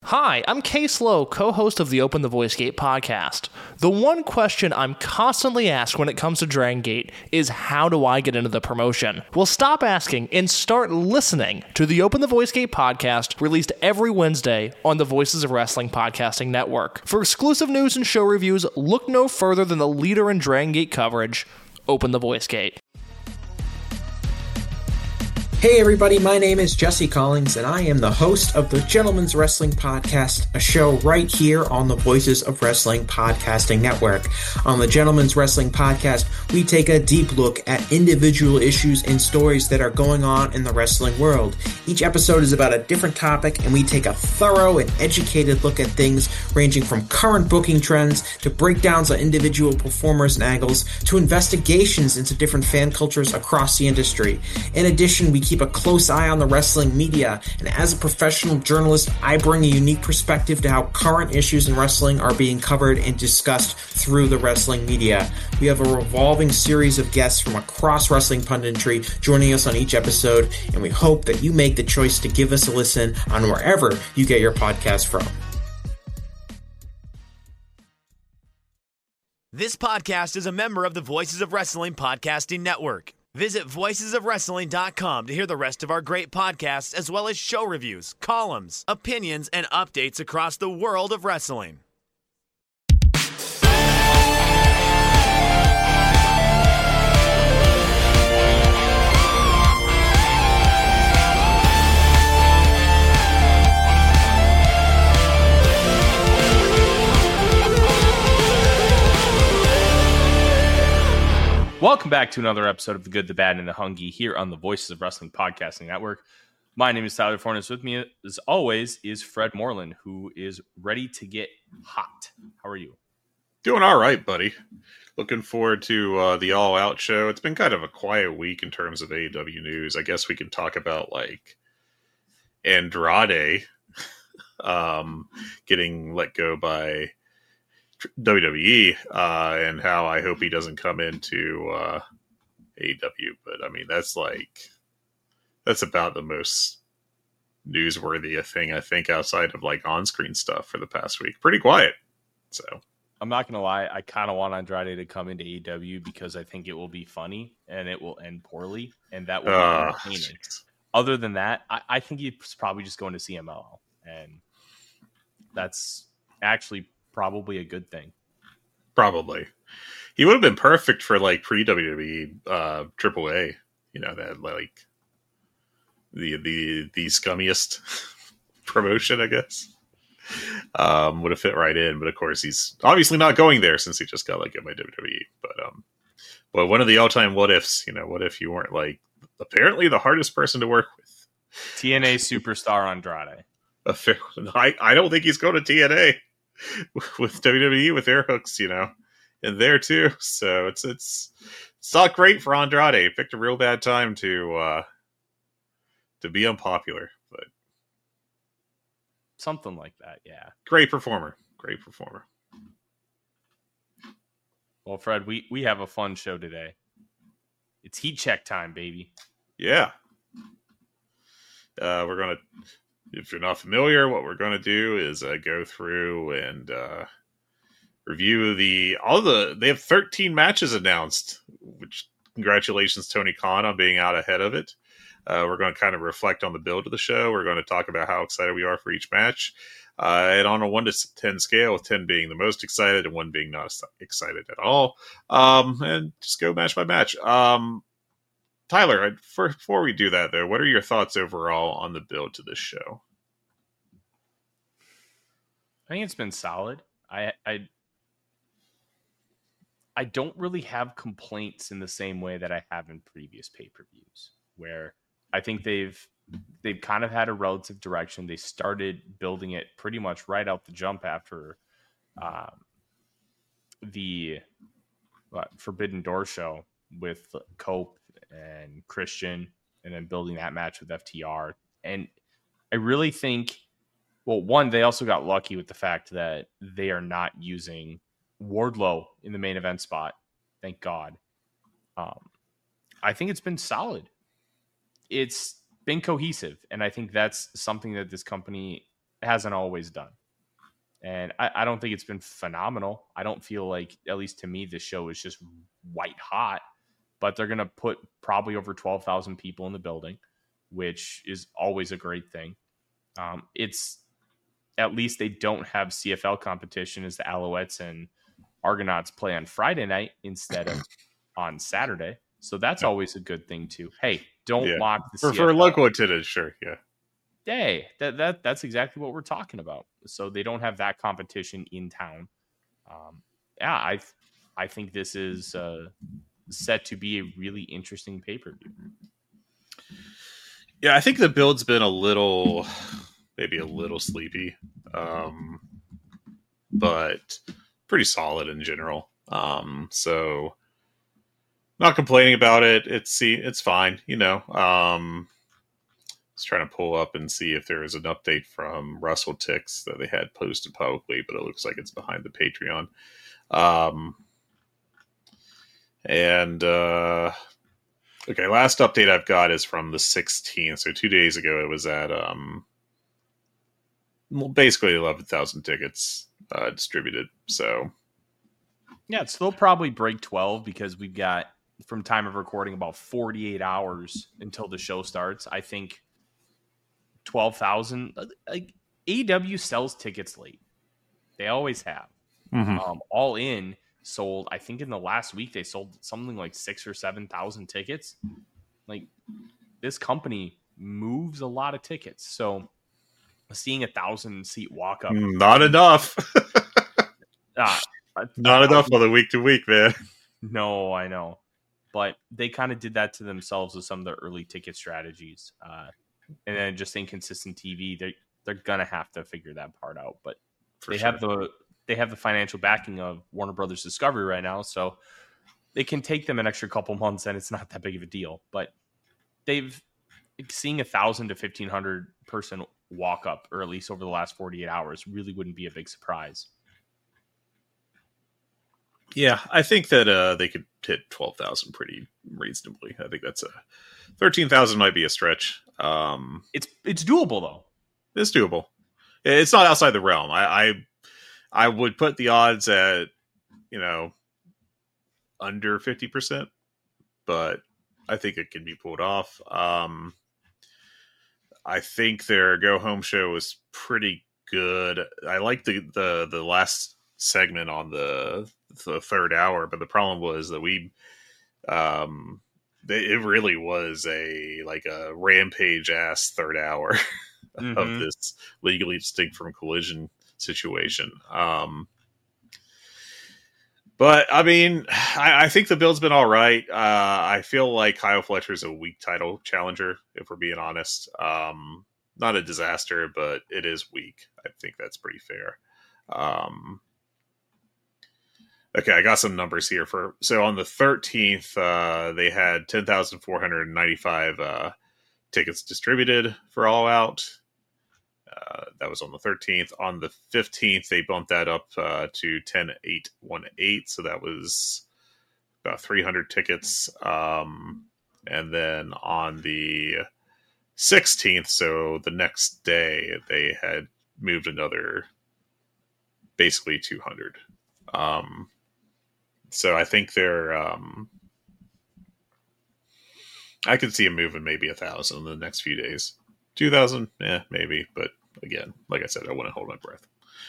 Hi, I'm Case Lowe, co-host of the Open the Voice Gate podcast. The one question I'm constantly asked when it comes to Dragon Gate is, how do I get into the promotion? Well, stop asking and start listening to the Open the Voice Gate podcast, released every Wednesday on the Voices of Wrestling podcasting network. For exclusive news and show reviews, look no further than the leader in Dragon Gate coverage, Open the Voice Gate. Hey everybody, my name is Jesse Collins, and I am the host of the Gentleman's Wrestling Podcast, a show right here on the Voices of Wrestling Podcasting Network. On the Gentleman's Wrestling Podcast, we take a deep look at individual issues and stories that are going on in the wrestling world. Each episode is about a different topic, and we take a thorough and educated look at things ranging from current booking trends to breakdowns on individual performers and angles to investigations into different fan cultures across the industry. In addition, we keep a close eye on the wrestling media, and as a professional journalist, I bring a unique perspective to how current issues in wrestling are being covered and discussed through the wrestling media. We have a revolving series of guests from across wrestling punditry joining us on each episode, and we hope that you make the choice to give us a listen on wherever you get your podcast from. This podcast is a member of the Voices of Wrestling Podcasting Network. Visit voicesofwrestling.com to hear the rest of our great podcasts, as well as show reviews, columns, opinions, and updates across the world of wrestling. Welcome back to another episode of The Good, the Bad, and the Hungry here on the Voices of Wrestling Podcasting Network. My name is Tyler Fornes. With me, as always, is Fred Moreland, who is ready to get hot. How are you? Doing all right, buddy. Looking forward to the All Out show. It's been kind of a quiet week in terms of AEW news. I guess we can talk about, like, Andrade getting let go by WWE and how I hope he doesn't come into AEW, but I mean that's about the most newsworthy thing I think outside of like on-screen stuff for the past week. Pretty quiet. So I'm not gonna lie, I kind of want Andrade to come into AEW because I think it will be funny and it will end poorly, and that will be entertaining. Other than that, I think he's probably just going to CMLL, and that's actually probably a good thing. Probably. He would have been perfect for like pre-WWE AAA, you know, that like the scummiest promotion, I guess. Would have fit right in, but of course he's obviously not going there since he just got like by WWE. But one of the all-time what ifs, you know, what if you weren't like apparently the hardest person to work with? TNA superstar Andrade. I don't think he's going to TNA. With WWE, with their hooks, you know, in there too. So it's not great for Andrade. He picked a real bad time to be unpopular, but something like that. Yeah. Great performer. Well, Fred, we have a fun show today. It's heat check time, baby. Yeah. We're going to, if you're not familiar, what we're going to do is go through and review they have 13 matches announced, which congratulations Tony Khan on being out ahead of it. We're going to kind of reflect on the build of the show. We're going to talk about how excited we are for each match. And on a 1 to 10 scale, with 10 being the most excited and 1 being not excited at all. And just go match by match. Tyler, before we do that, though, what are your thoughts overall on the build to this show? I think it's been solid. I don't really have complaints in the same way that I have in previous pay-per-views, where I think they've kind of had a relative direction. They started building it pretty much right out the jump after the Forbidden Door show with Cope and Christian, and then building that match with FTR. And I really think, well, one, they also got lucky with the fact that they are not using Wardlow in the main event spot. Thank God. I think it's been solid. It's been cohesive, and I think that's something that this company hasn't always done. And I don't think it's been phenomenal. I don't feel like, at least to me, this show is just white hot. But they're going to put probably over 12,000 people in the building, which is always a great thing. It's at least they don't have CFL competition as the Alouettes and Argonauts play on Friday night instead of on Saturday. So that's always a good thing too. Hey, don't mock the CFL. For local attendance, sure, yeah. Hey, that's exactly what we're talking about. So they don't have that competition in town. I think this is set to be a really interesting pay-per-view. Yeah, I think the build's been maybe a little sleepy, but pretty solid in general. So not complaining about it. It's fine, you know. I was trying to pull up and see if there was an update from Russell Tix that they had posted publicly, but it looks like it's behind the Patreon. Okay, last update I've got is from the 16th. So 2 days ago, it was at basically 11,000 tickets distributed. So yeah, so they'll probably break 12 because we've got, from time of recording, about 48 hours until the show starts. I think 12,000. Like, AEW sells tickets late. They always have. Mm-hmm. All In sold, I think in the last week, they sold something like 6,000 or 7,000 tickets. Like, this company moves a lot of tickets. So seeing 1,000-seat walk up, not enough. Not enough on the week to week, man. No, I know, but they kind of did that to themselves with some of their early ticket strategies, and then just inconsistent TV. They're gonna have to figure that part out, but they have the financial backing of Warner Brothers Discovery right now, so it can take them an extra couple months, and it's not that big of a deal. But seeing 1,000 to 1,500 person walk up, or at least over the last 48 hours, really wouldn't be a big surprise. Yeah, I think that they could hit 12,000 pretty reasonably. I think that's 13,000 might be a stretch. It's doable though. It's doable. It's not outside the realm. I would put the odds at, under 50%, but I think it can be pulled off. I think their go home show was pretty good. I like the last segment on the third hour, but the problem was that it really was a rampage ass third hour of this legally distinct from collision situation. But I mean, I think the build's been all right. I feel like Kyle Fletcher's a weak title challenger, if we're being honest. Not a disaster, but it is weak. I think that's pretty fair. Okay, I got some numbers here. So on the 13th, they had 10,495 tickets distributed for All Out. That was on the 13th. On the 15th, they bumped that up to 10,818. So that was about 300 tickets. And then on the 16th, so the next day, they had moved another basically 200. So I think they're I could see them moving maybe 1,000 in the next few days. 2,000, maybe, but again, like I said, I want to hold my breath.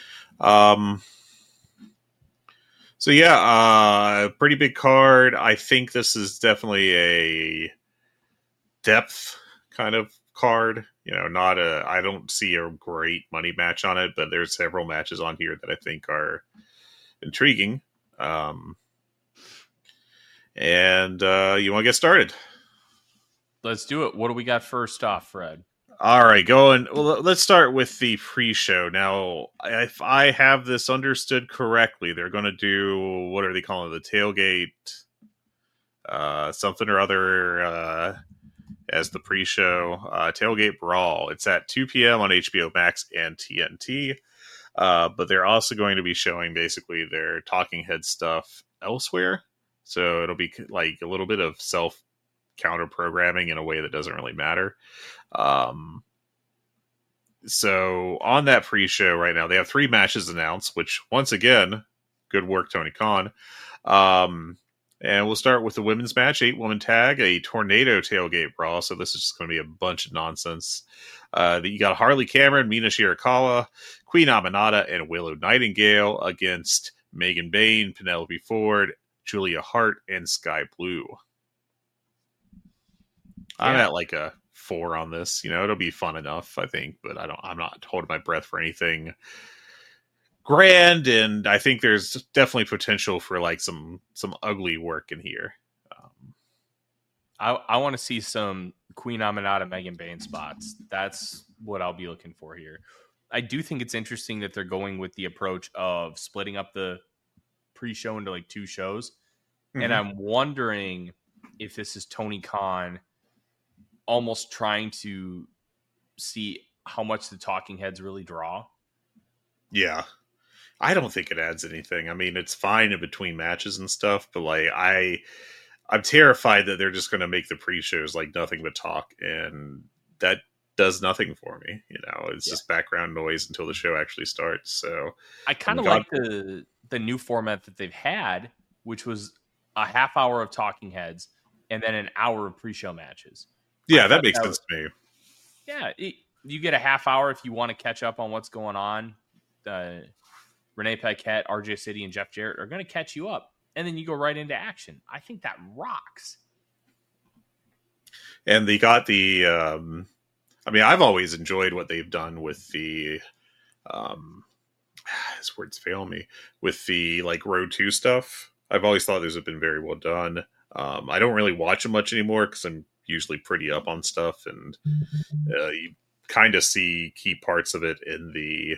So yeah, pretty big card. I think this is definitely a depth kind of card. I don't see a great money match on it, but there's several matches on here that I think are intriguing. And you want to get started? Let's do it. What do we got first off, Fred? All right, going. Well, let's start with the pre-show. Now, if I have this understood correctly, they're going to do, what are they calling it? The tailgate, something or other, as the pre-show, Tailgate Brawl. It's at 2 p.m. on HBO Max and TNT. But they're also going to be showing basically their talking head stuff elsewhere. So it'll be like a little bit of self counter programming in a way that doesn't really matter. So on that pre-show right now, they have 3 matches announced, which once again, good work, Tony Khan. And we'll start with the women's match, 8-woman tag, a tornado tailgate brawl. So this is just going to be a bunch of nonsense. You got Harley Cameron, Mina Shirakawa, Queen Aminata, and Willow Nightingale against Megan Bayne, Penelope Ford, Julia Hart, and Sky Blue. I'm at like a 4 on this. It'll be fun enough, I think, but I'm not holding my breath for anything grand, and I think there's definitely potential for like some ugly work in here. I want to see some Queen Aminata, Megan Bayne spots. That's what I'll be looking for here. I do think it's interesting that they're going with the approach of splitting up the pre-show into like 2 shows. Mm-hmm. And I'm wondering if this is Tony Khan almost trying to see how much the talking heads really draw. Yeah. I don't think it adds anything. I mean, it's fine in between matches and stuff, but like I'm terrified that they're just going to make the pre-shows like nothing but talk, and that does nothing for me. It's just background noise until the show actually starts. So I kind of like the new format that they've had, which was a half hour of talking heads and then an hour of pre-show matches. Yeah, that makes sense to me. Yeah, you get a half hour if you want to catch up on what's going on. Renee Paquette, RJ City, and Jeff Jarrett are going to catch you up, and then you go right into action. I think that rocks. And they got the I've always enjoyed what they've done with the his words fail me, with the like Road 2 stuff. I've always thought those have been very well done. I don't really watch them much anymore because I'm usually pretty up on stuff, and you kind of see key parts of it in the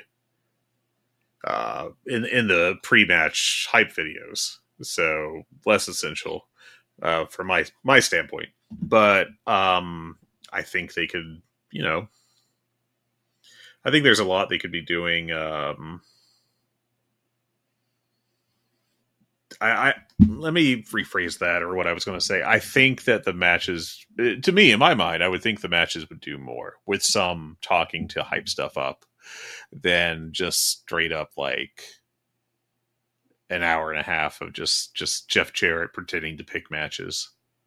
in the pre-match hype videos, so less essential from my standpoint. But I think they could, I think there's a lot they could be doing. Let me rephrase that, or what I was going to say. I think that the matches, to me, in my mind, I would think the matches would do more with some talking to hype stuff up than just straight up like an hour and a half of just Jeff Jarrett pretending to pick matches.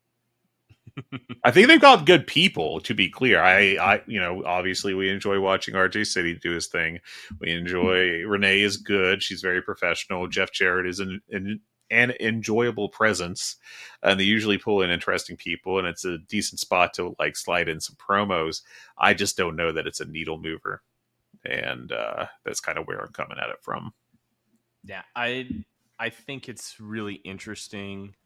I think they've got good people, to be clear. I obviously we enjoy watching RJ City do his thing. We enjoy Renee is good. She's very professional. Jeff Jarrett is an enjoyable presence, and they usually pull in interesting people, and it's a decent spot to like slide in some promos. I just don't know that it's a needle mover, and that's kind of where I'm coming at it from. Yeah, I think it's really interesting.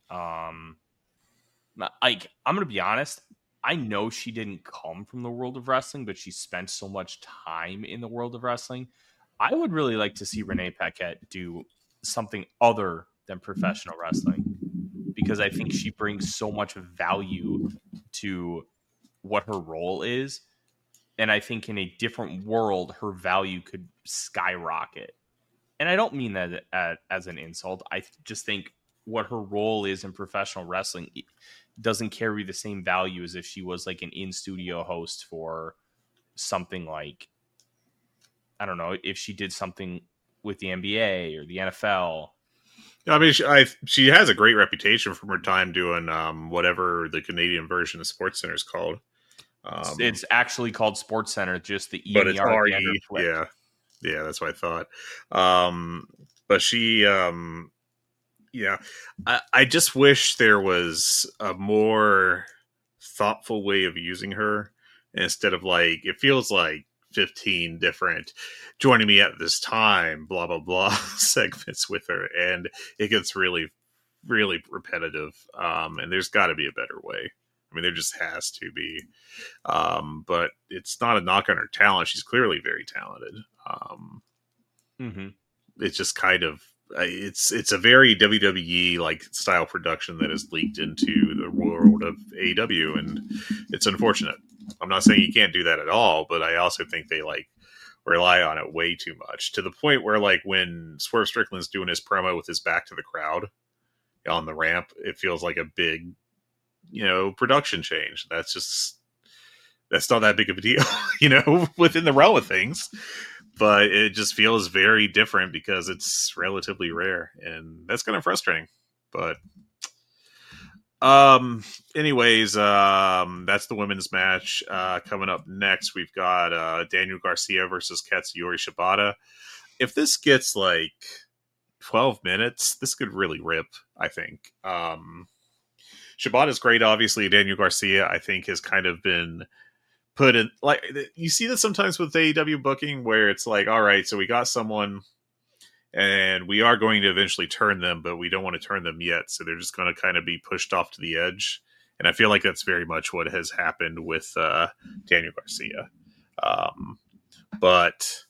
I'm gonna be honest. I know she didn't come from the world of wrestling, but she spent so much time in the world of wrestling. I would really like to see Renee Paquette do something other than professional wrestling, because I think she brings so much value to what her role is. And I think in a different world, her value could skyrocket. And I don't mean that as an insult. I just think what her role is in professional wrestling doesn't carry the same value as if she was like an in-studio host for something like, I don't know, if she did something with the NBA or the NFL. I mean, she has a great reputation from her time doing whatever the Canadian version of SportsCenter is called. It's actually called SportsCenter, just the E. But it's RE. Yeah, that's what I thought. But she, I just wish there was a more thoughtful way of using her, instead of like, it feels like 15 different joining me at this time, blah, blah, blah segments with her. And it gets really, really repetitive. And there's got to be a better way. I mean, there just has to be. But it's not a knock on her talent. She's clearly very talented. It's just kind of, it's a very WWE like style production that has leaked into the world of AEW, and it's unfortunate. I'm not saying you can't do that at all, but I also think they like rely on it way too much, to the point where like when Swerve Strickland's doing his promo with his back to the crowd on the ramp, it feels like a big, production change. That's just that's not that big of a deal, within the realm of things. But it just feels very different because it's relatively rare, and that's kind of frustrating. But anyways, that's the women's match. Coming up next, we've got Daniel Garcia versus Katsuyori Shibata. If this gets like 12 minutes, this could really rip, I think. Shibata's great, obviously. Daniel Garcia, I think, has kind of been put in, like, you see this sometimes with AEW booking where it's like, all right, so we got someone and we are going to eventually turn them, but we don't want to turn them yet, so they're just going to kind of be pushed off to the edge. And I feel like that's very much what has happened with Daniel Garcia. But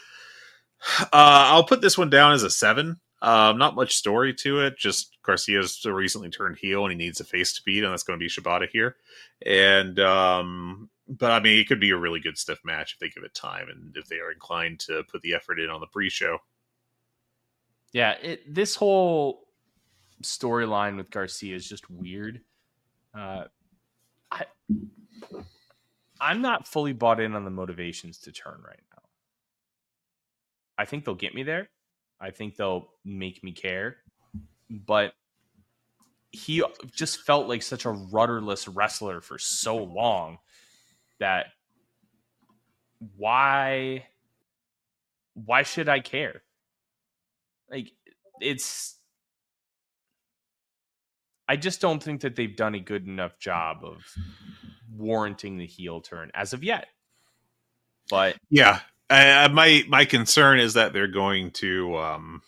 I'll put this one down as a 7. Not much story to it. Just Garcia's recently turned heel and he needs a face to beat, and that's going to be Shibata here. And but I mean, it could be a really good stiff match if they give it time and if they are inclined to put the effort in on the pre-show. Yeah, this whole storyline with Garcia is just weird. I'm not fully bought in on the motivations to turn right now. I think they'll get me there. I think they'll make me care. But he just felt like such a rudderless wrestler for so long that why should I care? Like, I just don't think that they've done a good enough job of warranting the heel turn as of yet. But yeah, my concern is that they're going to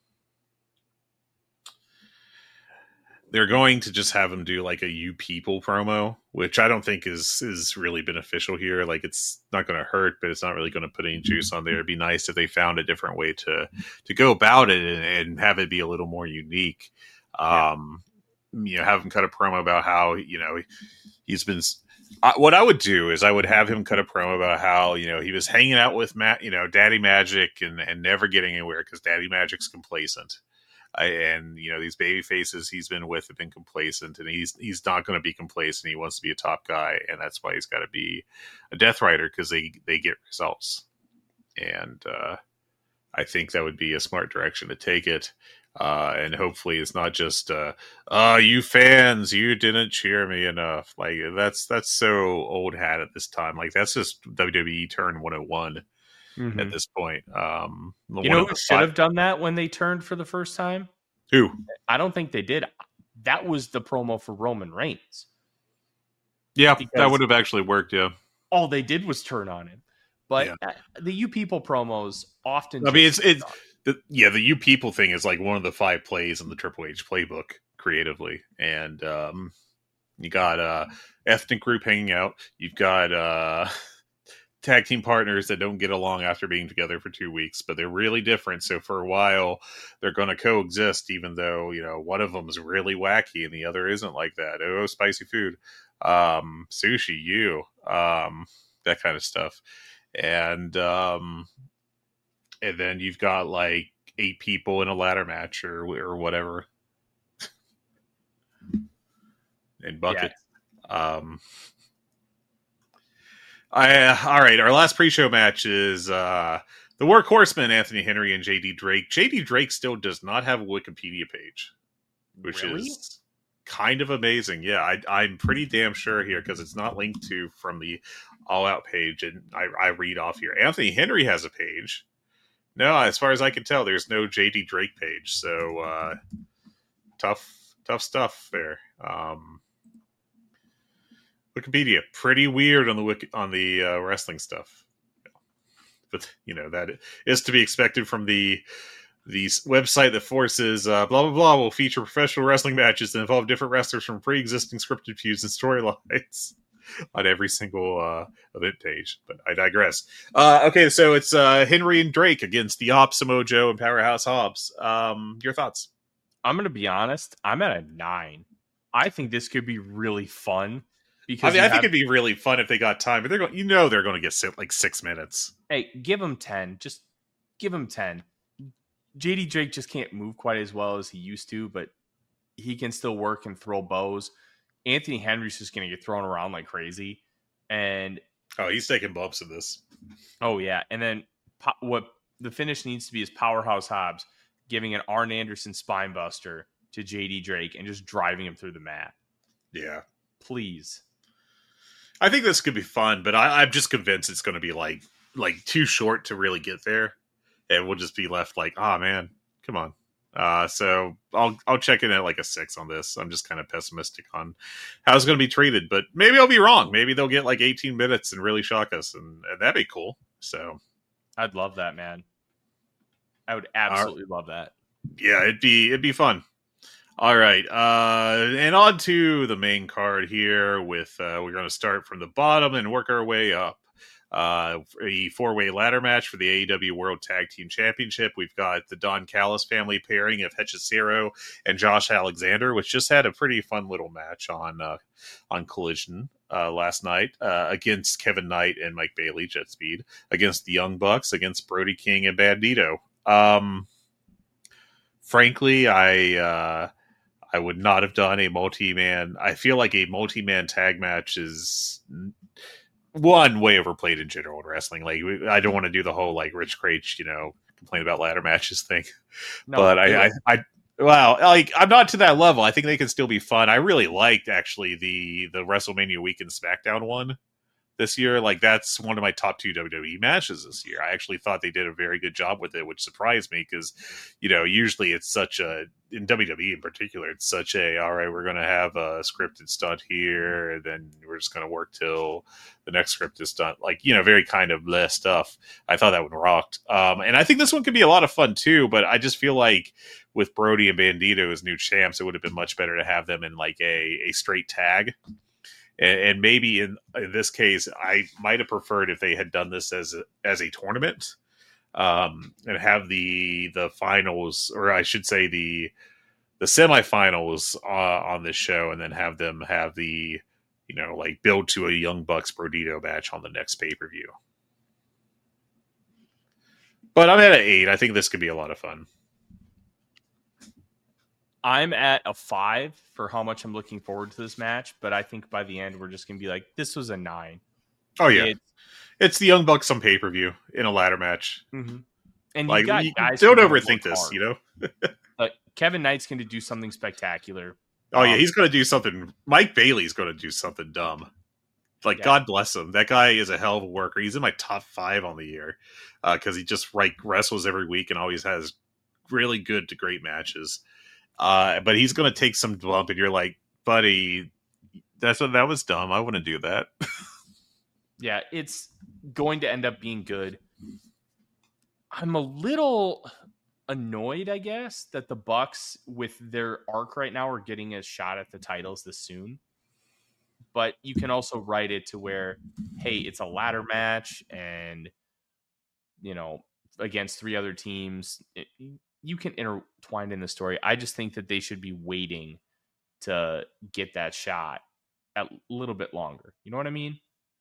just have him do like a "You People" promo, which I don't think is really beneficial here. Like, it's not going to hurt, but it's not really going to put any juice on there. It'd be nice if they found a different way to go about it and have it be a little more unique. Have him cut a promo about how he's been. What I would do is I would have him cut a promo about how he was hanging out with Daddy Magic and never getting anywhere because Daddy Magic's complacent. And these baby faces he's been with have been complacent, and he's not going to be complacent. He wants to be a top guy, and that's why he's got to be a Death Rider, because they get results. And I think that would be a smart direction to take it. And hopefully it's not just you fans, you didn't cheer me enough. Like, that's so old hat at this time. Like, that's just WWE turn 101. Mm-hmm. At this point. Who should have done that when they turned for the first time? Who? I don't think they did. That was the promo for Roman Reigns. Yeah, that would have actually worked, yeah. All they did was turn on him. But the You People promos often... I mean, the You People thing is like one of the 5 plays in the Triple H playbook creatively. And you got ethnic group hanging out. You've got... tag team partners that don't get along after being together for 2 weeks, but they're really different. So for a while, they're going to coexist, even though, one of them is really wacky and the other isn't like that. Oh, spicy food, sushi, that kind of stuff. And then you've got like 8 people in a ladder match or whatever. In buckets. Yeah. All right, our last pre-show match is the Workhorsemen, Anthony Henry and JD Drake. JD Drake still does not have a Wikipedia page, which is kind of amazing. Yeah, I'm pretty damn sure here because it's not linked to from the All Out page, and I read off here. Anthony Henry has a page. No, as far as I can tell, there's no JD Drake page. So tough stuff there. Wikipedia, pretty weird on the wrestling stuff, but that is to be expected from the website that forces blah blah blah will feature professional wrestling matches that involve different wrestlers from pre-existing scripted feuds and storylines on every single event page. But I digress. Okay, so it's Henry and Drake against the Op, Samoa Joe, and Powerhouse Hobbs. Your thoughts? I'm gonna be honest. I'm at a 9. I think this could be really fun. Because I think it'd be really fun if they got time, but they're going to get like 6 minutes. Hey, give them 10. Just give them 10. JD Drake just can't move quite as well as he used to, but he can still work and throw bows. Anthony Henry's just going to get thrown around like crazy. And Oh, he's taking bumps in this. Oh, yeah. And then what the finish needs to be is Powerhouse Hobbs giving an Arn Anderson spine buster to JD Drake and just driving him through the mat. Yeah. Please. I think this could be fun, but I'm just convinced it's going to be like too short to really get there. And we'll just be left like, oh man, come on. So I'll check in at like a 6 on this. I'm just kind of pessimistic on how it's going to be treated, but maybe I'll be wrong. Maybe they'll get like 18 minutes and really shock us, and that'd be cool. So I'd love that, man. I would absolutely love that. Yeah, it'd be fun. All right, and on to the main card here. With we're going to start from the bottom and work our way up. A 4-way ladder match for the AEW World Tag Team Championship. We've got the Don Callis family pairing of Hechicero and Josh Alexander, which just had a pretty fun little match on Collision last night against Kevin Knight and Mike Bailey, Jet Speed, against the Young Bucks, against Brody King and Bandito. Frankly, I would not have done a multi-man. I feel like a multi-man tag match is one way overplayed in general in wrestling. Like, I don't want to do the whole like Rich Craich, complain about ladder matches thing. No, but I'm not to that level. I think they can still be fun. I really liked actually the WrestleMania weekend SmackDown one this year. Like, that's one of my top 2 WWE matches this year. I actually thought they did a very good job with it, which surprised me because, usually it's such a, in WWE in particular, it's such a, all right, we're going to have a scripted stunt here, and then we're just going to work till the next scripted stunt. Like, very kind of less stuff. I thought that one rocked. And I think this one could be a lot of fun too, but I just feel like with Brody and Bandito as new champs, it would have been much better to have them in like a straight tag. And maybe in this case, I might have preferred if they had done this as a tournament, and have the finals, or I should say the semifinals on this show, and then have them have the build to a Young Bucks Brodito match on the next pay-per-view. But I'm at an 8. I think this could be a lot of fun. I'm at a 5 for how much I'm looking forward to this match, but I think by the end we're just going to be like, this was a 9. Oh yeah, it's the Young Bucks on pay-per-view in a ladder match. Mm-hmm. And like, you guys don't overthink this, Kevin Knight's going to do something spectacular. Oh yeah, he's going to do something. Mike Bailey's going to do something dumb. Like, yeah. God bless him. That guy is a hell of a worker. He's in my top 5 on the year because he just wrestles every week and always has really good to great matches. But he's going to take some bump, and you're like, buddy, that was dumb. I wouldn't do that. Yeah, it's going to end up being good. I'm a little annoyed, I guess, that the Bucks, with their arc right now, are getting a shot at the titles this soon. But you can also write it to where, hey, it's a ladder match, and against 3 other teams. You can intertwine in the story. I just think that they should be waiting to get that shot a little bit longer. You know what I mean?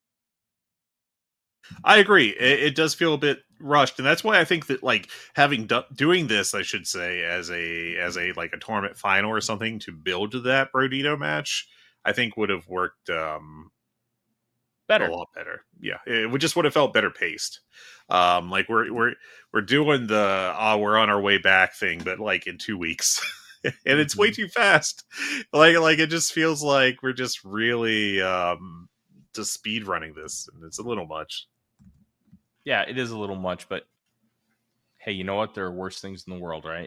I agree. It does feel a bit rushed, and that's why I think that like doing this, I should say, as a like a tournament final or something to build to that Brodito match, I think would have worked better, a lot better. Yeah, it would have felt better paced. Like we're doing the we're on our way back thing, but like in 2 weeks, and it's way too fast. Like it just feels like we're just really just speed running this, and it's a little much. Yeah, it is a little much, but hey, you know what? There are worse things in the world, right?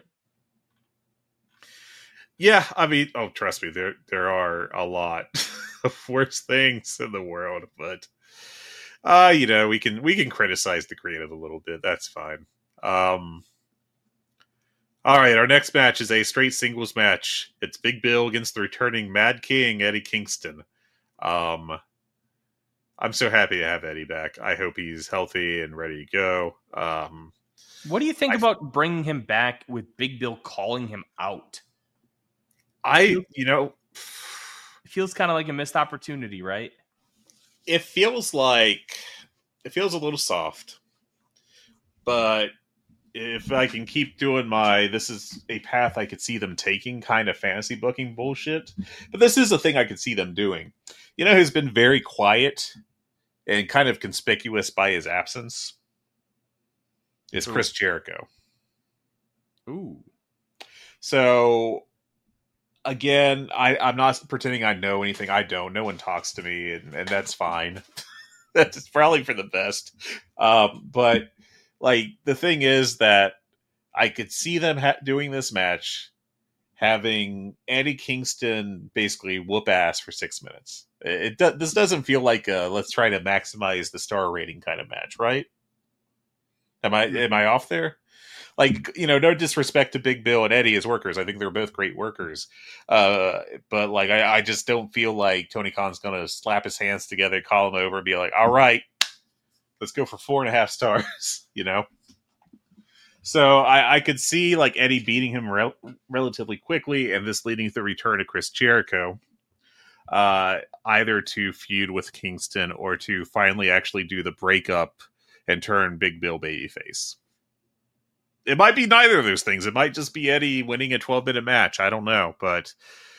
Yeah, I mean, trust me, there are a lot of worse things in the world, but we can criticize the creative a little bit. That's fine. All right, our next match is a straight singles match. It's Big Bill against the returning Mad King, Eddie Kingston. I'm so happy to have Eddie back. I hope he's healthy and ready to go. What do you think about bringing him back with Big Bill calling him out? It feels kind of like a missed opportunity, right? It feels a little soft, but if I can keep doing this is a path I could see them taking, kind of fantasy booking bullshit. But this is a thing I could see them doing. Who's been very quiet and kind of conspicuous by his absence, is Chris Jericho. Ooh. So, again, I'm not pretending I know anything. I don't. No one talks to me, and that's fine. That's probably for the best. But, like, the thing is that I could see them doing this match, having Eddie Kingston basically whoop ass for 6 minutes. This doesn't feel like a let's try to maximize the star rating kind of match, right? Am I off there? Like, no disrespect to Big Bill and Eddie as workers. I think they're both great workers. But like, I just don't feel like Tony Khan's going to slap his hands together, call him over and be like, all right, let's go for 4.5 stars, So I could see like Eddie beating him relatively quickly, and this leading to the return of Chris Jericho, either to feud with Kingston or to finally actually do the breakup and turn Big Bill babyface. It might be neither of those things. It might just be Eddie winning a 12-minute match. I don't know, but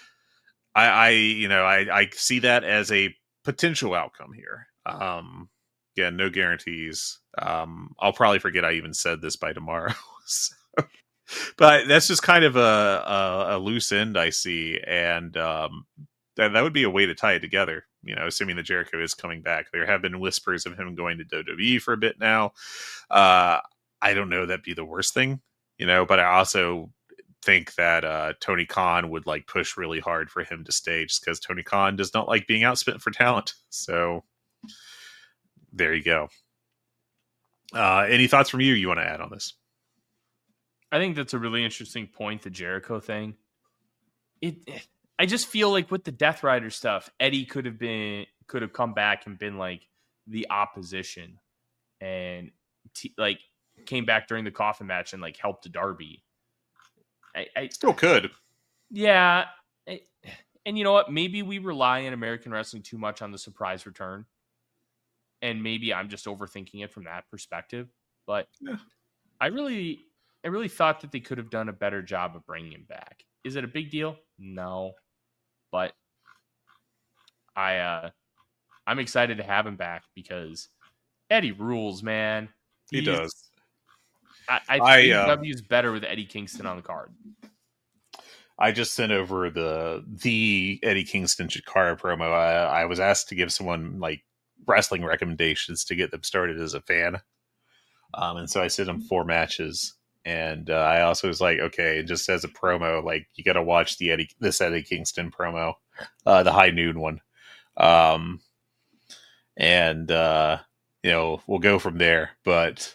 I see that as a potential outcome here. Again, no guarantees. I'll probably forget I even said this by tomorrow. So, but that's just kind of a loose end I see, and that would be a way to tie it together. Assuming that Jericho is coming back. There have been whispers of him going to WWE for a bit now. I don't know that'd be the worst thing, but I also think that Tony Khan would like push really hard for him to stay, just because Tony Khan does not like being outspent for talent. So there you go. Any thoughts from you want to add on this? I think that's a really interesting point, the Jericho thing. I just feel like with the Death Rider stuff, Eddie could have come back and been like the opposition, and came back during the coffin match and like helped Darby. I still could. Yeah. And you know what? Maybe we rely in American wrestling too much on the surprise return. And maybe I'm just overthinking it from that perspective. But yeah. I really thought that they could have done a better job of bringing him back. Is it a big deal? No. But I'm excited to have him back because Eddie rules, man. He does. I think AEW's better with Eddie Kingston on the card. I just sent over the Eddie Kingston Chikara promo. I was asked to give someone like wrestling recommendations to get them started as a fan. And so I sent them 4 matches. And I also was like, okay, just as a promo, like you got to watch this Eddie Kingston promo, the High Noon one. We'll go from there. But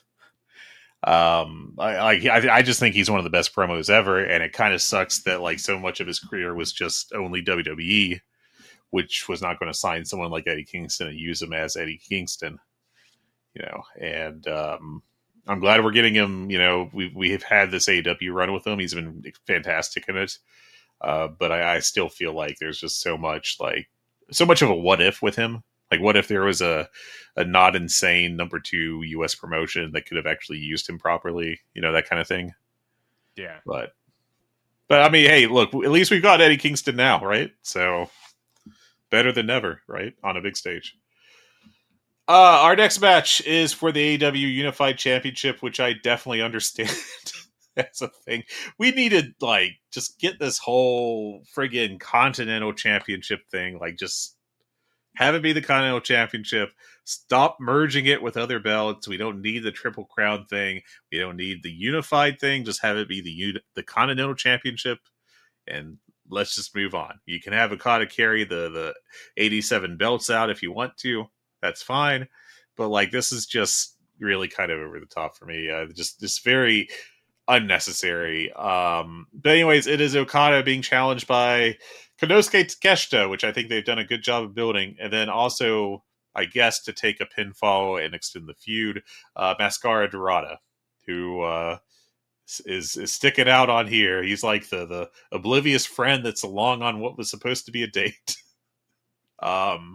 I just think he's one of the best promos ever, and it kind of sucks that like so much of his career was just only WWE, which was not going to sign someone like Eddie Kingston and use him as Eddie Kingston, and I'm glad we're getting him. We have had this AEW run with him. He's been fantastic in it, but I still feel like there's just so much of a what if with him. Like, what if there was a not insane number 2 U.S. promotion that could have actually used him properly? That kind of thing. Yeah. But I mean, hey, look, at least we've got Eddie Kingston now, right? So better than never, right? On a big stage. Our next match is for the AEW Unified Championship, which I definitely understand. That's a thing. We need to, just get this whole friggin' Continental Championship thing, just have it be the Continental Championship. Stop merging it with other belts. We don't need the Triple Crown thing. We don't need the Unified thing. Just have it be the Continental Championship, and let's just move on. You can have Okada carry the 87 belts out if you want to. That's fine. But, this is just really kind of over the top for me. Just very unnecessary. But anyways, it is Okada being challenged by Konosuke Takeshita, which I think they've done a good job of building. And then also, I guess, to take a pinfall and extend the feud, Mascara Dorada, who is sticking out on here. He's like the oblivious friend that's along on what was supposed to be a date.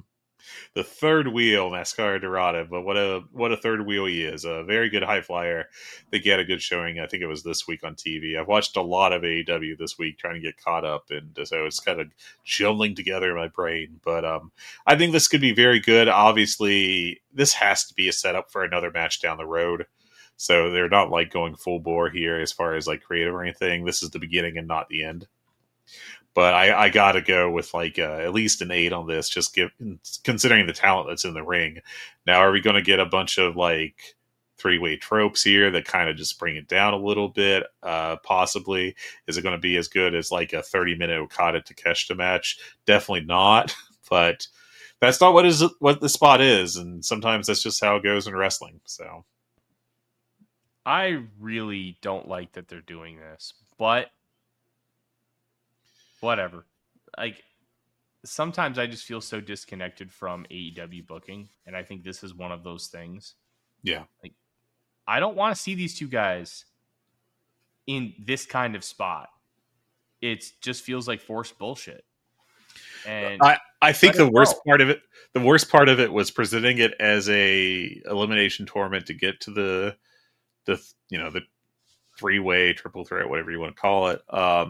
the third wheel Mascara Dorada, but what a third wheel he is. A very good high flyer. I think he had a good showing. I think it was this week on TV. I've watched a lot of AEW this week trying to get caught up, and so it's kind of jumbling together in my brain. But I think this could be very good. Obviously, this has to be a setup for another match down the road. So they're not like going full bore here as far as like creative or anything. This is the beginning and not the end. But I gotta go with like at least an 8 on this, just considering the talent that's in the ring. Now, are we going to get a bunch of like 3-way tropes here that kind of just bring it down a little bit? Possibly. Is it going to be as good as like a 30-minute Okada Takeshita match? Definitely not. But that's not what the spot is, and sometimes that's just how it goes in wrestling. So I really don't like that they're doing this, but whatever. Like, sometimes I just feel so disconnected from AEW booking, and I think this is one of those things. Yeah. Like, I don't want to see these two guys in this kind of spot. It just feels like forced bullshit. And I think the worst part of it was presenting it as a elimination tournament to get to the 3-way, triple threat, whatever you want to call it.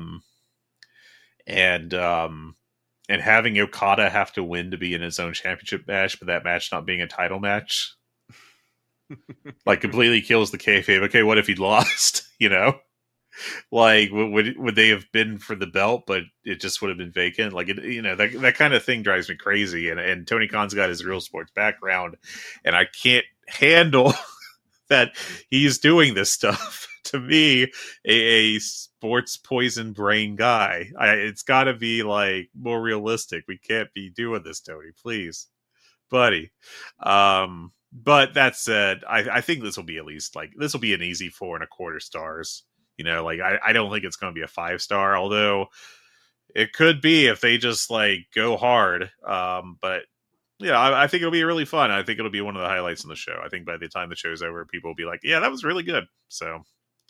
And having Okada have to win to be in his own championship match, but that match not being a title match, like completely kills the kayfabe. Okay, what if he'd lost? Like would they have been for the belt, but it just would have been vacant? Like that kind of thing drives me crazy. And Tony Khan's got his real sports background, and I can't handle that he's doing this stuff. To me, a sports poison brain guy, it's got to be like more realistic. We can't be doing this, Tony, please, buddy. But that said, I think this will be at least like this will be an easy 4.25 stars. Like I don't think it's going to be a 5-star, although it could be if they just like go hard. But yeah, I think it'll be really fun. I think it'll be one of the highlights in the show. I think by the time the show's over, people will be like, yeah, that was really good. So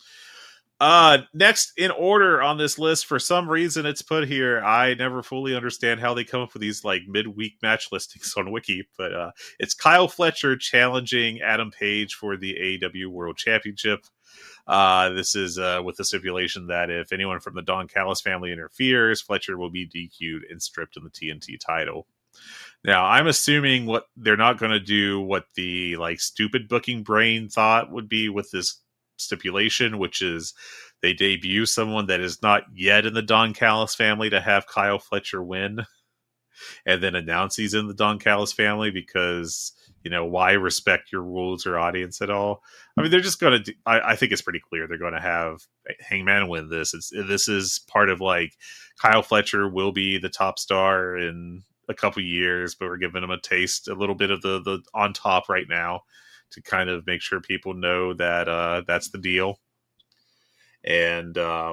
next in order on this list, for some reason it's put here. I never fully understand how they come up with these like midweek match listings on Wiki, but it's Kyle Fletcher challenging Adam Page for the AEW World Championship. This is with the stipulation that if anyone from the Don Callis family interferes, Fletcher will be DQ'd and stripped in the TNT title. Now, I'm assuming what they're not going to do what the like stupid booking brain thought would be with this stipulation, which is they debut someone that is not yet in the Don Callis family to have Kyle Fletcher win and then announce he's in the Don Callis family because, why respect your rules or audience at all? I mean, they're just going to I think it's pretty clear they're going to have Hangman win this. This is part of like Kyle Fletcher will be the top star in a couple years, but we're giving him a taste, a little bit of the on top right now to kind of make sure people know that that's the deal. And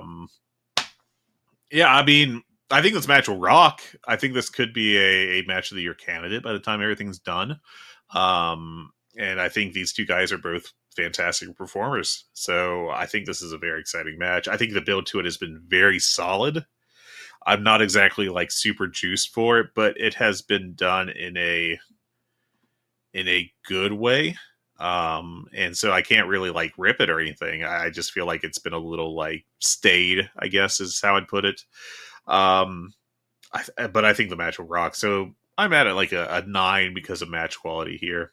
yeah, I mean, I think this match will rock. I think this could be a match of the year candidate by the time everything's done. And I think these two guys are both fantastic performers. So I think this is a very exciting match. I think the build to it has been very solid. I'm not exactly like super juiced for it, but it has been done in a good way. And so I can't really like rip it or anything. I just feel like it's been a little like stayed, I guess is how I'd put it. But I think the match will rock. So I'm at it like a 9 because of match quality here.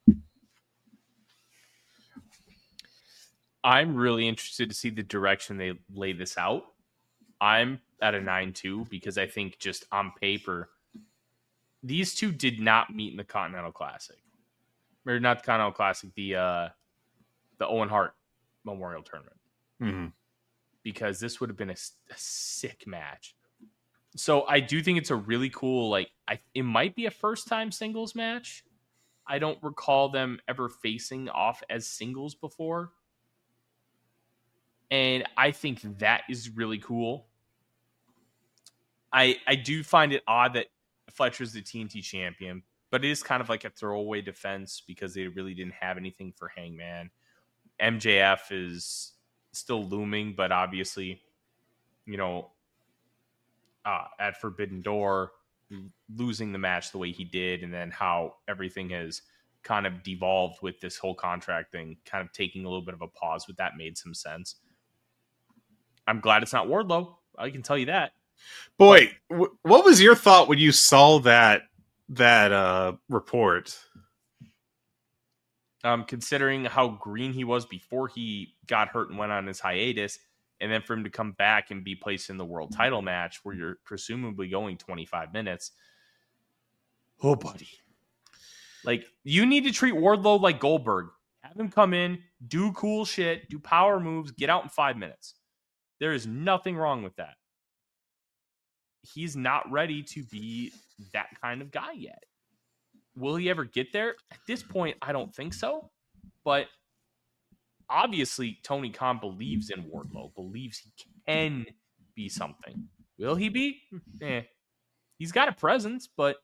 I'm really interested to see the direction they lay this out. I'm at a 9 too, because I think just on paper, these two did not meet in the Continental Classic. Or not the Continental Classic, the Owen Hart Memorial Tournament. Mm-hmm. Because this would have been a sick match. So I do think it's a really cool, like, it might be a first-time singles match. I don't recall them ever facing off as singles before. And I think that is really cool. I do find it odd that Fletcher's the TNT champion, but it is kind of like a throwaway defense because they really didn't have anything for Hangman. MJF is still looming, but obviously, at Forbidden Door, losing the match the way he did, and then how everything has kind of devolved with this whole contract thing, kind of taking a little bit of a pause with that made some sense. I'm glad it's not Wardlow. I can tell you that. Boy, what was your thought when you saw that report? Considering how green he was before he got hurt and went on his hiatus, and then for him to come back and be placed in the world title match where you're presumably going 25 minutes. Oh, buddy. Like, you need to treat Wardlow like Goldberg. Have him come in, do cool shit, do power moves, get out in 5 minutes. There is nothing wrong with that. He's not ready to be that kind of guy yet. Will he ever get there? At this point, I don't think so. But obviously, Tony Khan believes in Wardlow, believes he can be something. Will he be? He's got a presence, but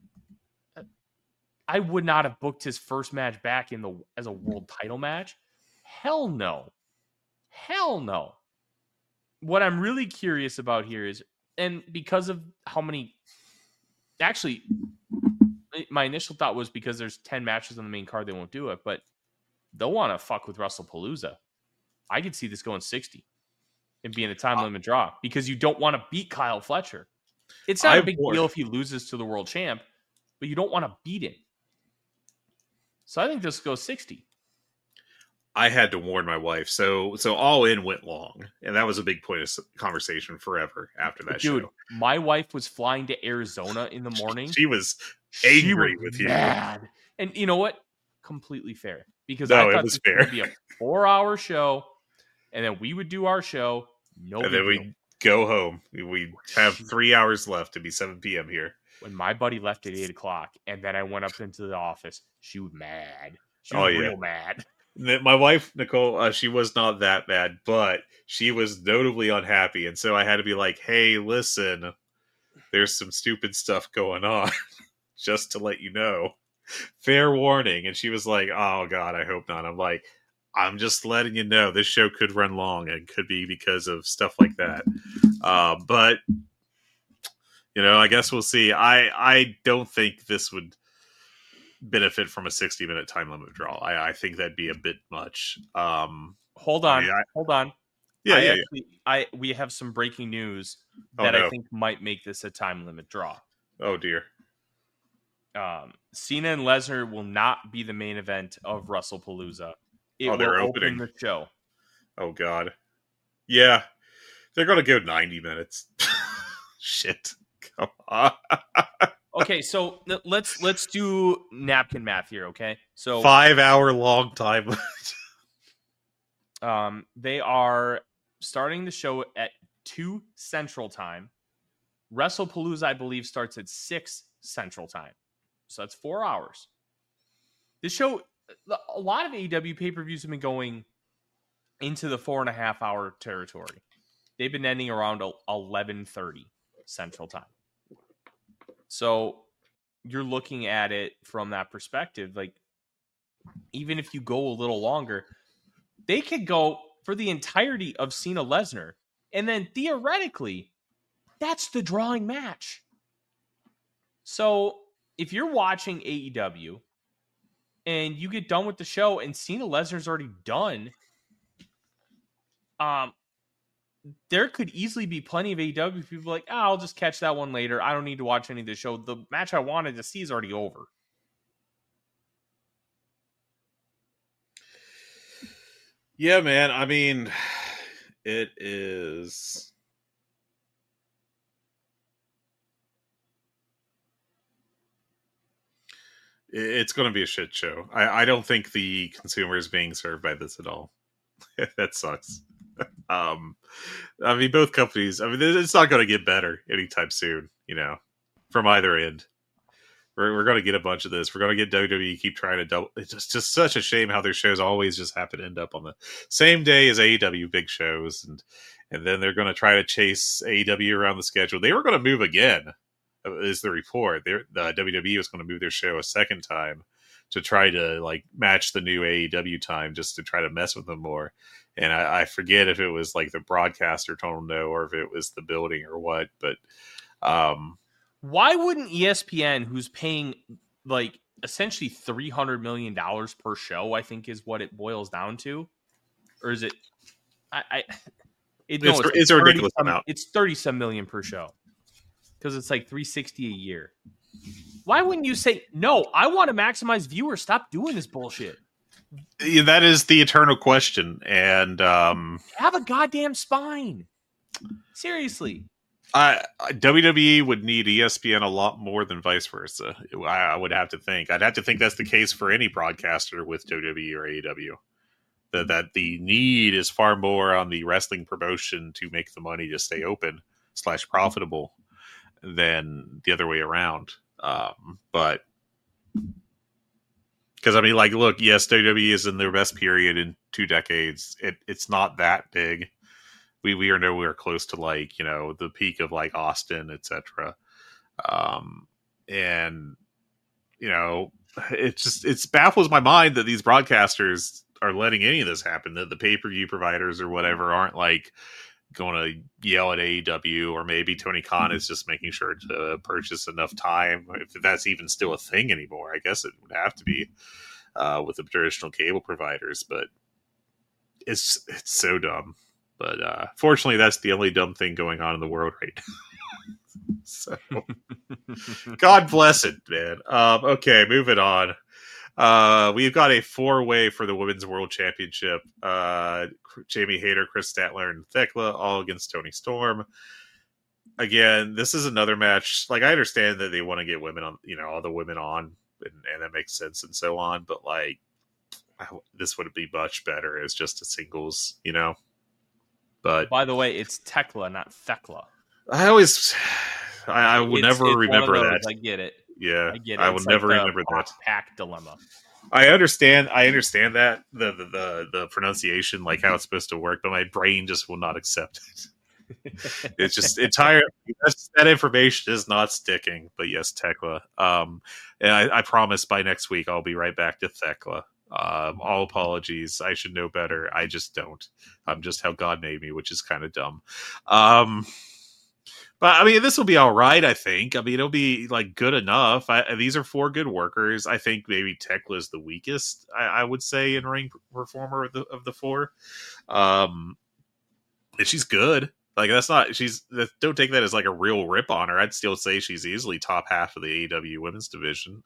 I would not have booked his first match back as a world title match. Hell no. Hell no. What I'm really curious about here is, and because of how many, actually, my initial thought was because there's 10 matches on the main card, they won't do it, but they'll want to fuck with WrestlePalooza. I could see this going 60 and being a time limit draw because you don't want to beat Kyle Fletcher. It's not a big deal if he loses to the world champ, but you don't want to beat him. So I think this goes 60. I had to warn my wife. So All In went long, and that was a big point of conversation forever after that show. Dude, my wife was flying to Arizona in the morning. She was angry with you. Mad. And you know what? Completely fair. Because I thought this was going to be a 4-hour show, and then we would do our show. And then we go home. We have 3 hours left to be 7 p.m. here. When my buddy left at 8 o'clock, and then I went up into the office, she was mad. She was real mad. My wife, Nicole, she was not that bad, but she was notably unhappy. And so I had to be like, hey, listen, there's some stupid stuff going on, just to let you know. Fair warning. And she was like, oh, God, I hope not. I'm like, I'm just letting you know this show could run long and could be because of stuff like that. But, you know, I guess we'll see. I don't think this would benefit from a 60-minute time limit draw. I think that'd be a bit much. Hold on. Yeah. We have some breaking news that I think might make this a time limit draw. Oh dear. Cena and Lesnar will not be the main event of WrestlePalooza. It will open the show. Oh God. Yeah. They're gonna go 90 minutes. Shit. Come on. Okay, so let's do napkin math here, okay? So 5-hour long time. They are starting the show at 2 Central Time. WrestlePalooza, I believe, starts at 6 Central Time. So that's 4 hours. This show, a lot of AEW pay-per-views have been going into the 4.5-hour territory. They've been ending around 11:30 Central Time. So you're looking at it from that perspective. Like, even if you go a little longer, they could go for the entirety of Cena Lesnar. And then theoretically, that's the drawing match. So if you're watching AEW and you get done with the show and Cena Lesnar's already done, there could easily be plenty of AEW people like, I'll just catch that one later. I don't need to watch any of the show. The match I wanted to see is already over. Yeah, man. I mean, it is. It's going to be a shit show. I don't think the consumer is being served by this at all. That sucks. I mean, both companies, I mean, it's not going to get better anytime soon, you know, from either end. We're going to get a bunch of this. We're going to get WWE keep trying to double. It's just such a shame how their shows always just happen to end up on the same day as AEW big shows. And then they're going to try to chase AEW around the schedule. They were going to move again, is the report. The WWE was going to move their show a second time to try to like match the new AEW time, just to try to mess with them more. And I forget if it was like the broadcaster told them no, or if it was the building or what. But Why wouldn't ESPN, who's paying like essentially $300 million per show, I think is what it boils down to, or is it? It's a ridiculous amount. It's 30-some million per show because it's like $360 a year. Why wouldn't you say no? I want to maximize viewers. Stop doing this bullshit. Yeah, that is the eternal question, and have a goddamn spine. Seriously. WWE would need ESPN a lot more than vice versa. I would have to think. I'd have to think that's the case for any broadcaster with WWE or AEW. That the need is far more on the wrestling promotion to make the money to stay open / profitable than the other way around. But because I mean, like, look, yes, WWE is in their best period in 2 decades. It's not that big. We are nowhere close to, like, you know, the peak of like Austin, etc. And you know, it baffles my mind that these broadcasters are letting any of this happen. That the pay-per-view providers or whatever aren't like going to yell at AEW, or maybe Tony Khan is just making sure to purchase enough time, if that's even still a thing anymore. I guess it would have to be with the traditional cable providers, but it's so dumb. But fortunately, that's the only dumb thing going on in the world right now. So, God bless it, man. Okay, moving on. We've got a 4-way for the Women's World Championship. Jamie Hayter, Chris Statler, and Thekla all against Toni Storm. Again, this is another match. Like, I understand that they want to get women on, you know, all the women on, and that makes sense and so on. But like, this would be much better as just a singles, you know. But by the way, it's Tekla, not Thekla. I would never remember that. I get it. Yeah, I get it. I will never remember that. Pack dilemma. I understand that the pronunciation, like how it's supposed to work, but my brain just will not accept it. It's just entirely that information is not sticking. But yes, Tekla. And I promise by next week I'll be right back to Thekla. All apologies. I should know better. I just don't. I'm just how God made me, which is kind of dumb. But I mean, this will be all right. I think. I mean, it'll be like good enough. These are 4 good workers. I think maybe Tekla is the weakest. I would say in ring performer of the 4. And she's good. Like, that's not. Don't take that as like a real rip on her. I'd still say she's easily top half of the AEW women's division.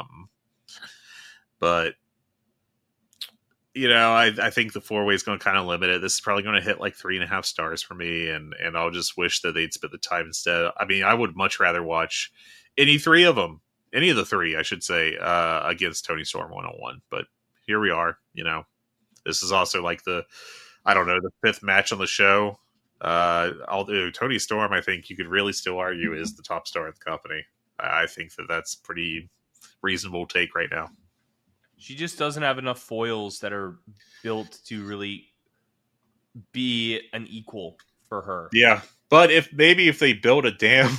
But you know, I think the 4-way is going to kind of limit it. This is probably going to hit like 3.5 stars for me, and I'll just wish that they'd spend the time instead. I mean, I would much rather watch any of the 3, I should say, against Toni Storm 101. But here we are. You know, this is also like the 5th match on the show. Although Toni Storm, I think you could really still argue is the top star of the company. I think that's pretty reasonable take right now. She just doesn't have enough foils that are built to really be an equal for her. Yeah, but if they build a damn,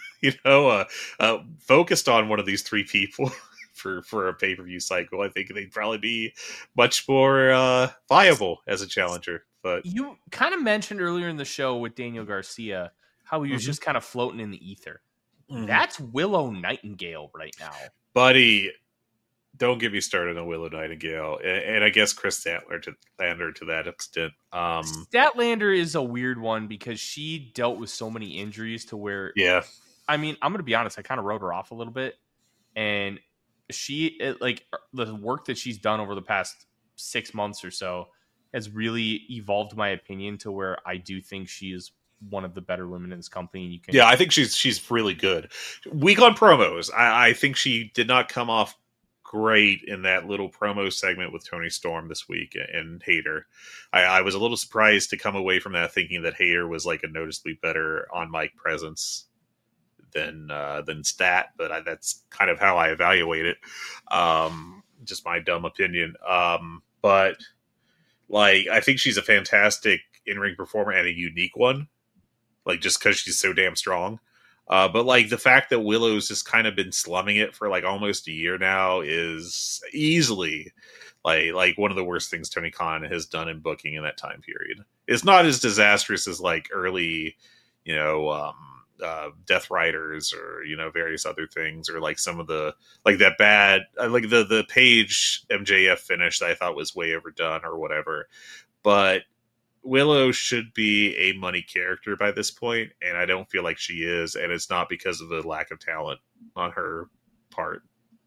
focused on one of these 3 people for a pay-per-view cycle, I think they'd probably be much more viable as a challenger. But you kind of mentioned earlier in the show with Daniel Garcia how he was just kind of floating in the ether. Mm-hmm. That's Willow Nightingale right now, buddy. Don't get me started on Willow Nightingale, and I guess Chris Statlander to that extent. Statlander is a weird one because she dealt with so many injuries to where, yeah. I mean, I'm going to be honest, I kind of wrote her off a little bit, and the work that she's done over the past 6 months or so has really evolved my opinion to where I do think she is one of the better women in this company. And I think she's really good. Weak on promos. I think she did not come off great in that little promo segment with Toni Storm this week and Hayter. I was a little surprised to come away from that thinking that Hayter was like a noticeably better on mic presence than Stat, but that's kind of how I evaluate it. Just my dumb opinion. But like, I think she's a fantastic in-ring performer and a unique one, like just because she's so damn strong. But like the fact that Willow's just kind of been slumming it for like almost a year now is easily like one of the worst things Tony Khan has done in booking in that time period. It's not as disastrous as like early, Death Riders, or various other things, or like some of the like that bad like the Page MJF finish that I thought was way overdone or whatever. But Willow should be a money character by this point, and I don't feel like she is, and it's not because of the lack of talent on her part.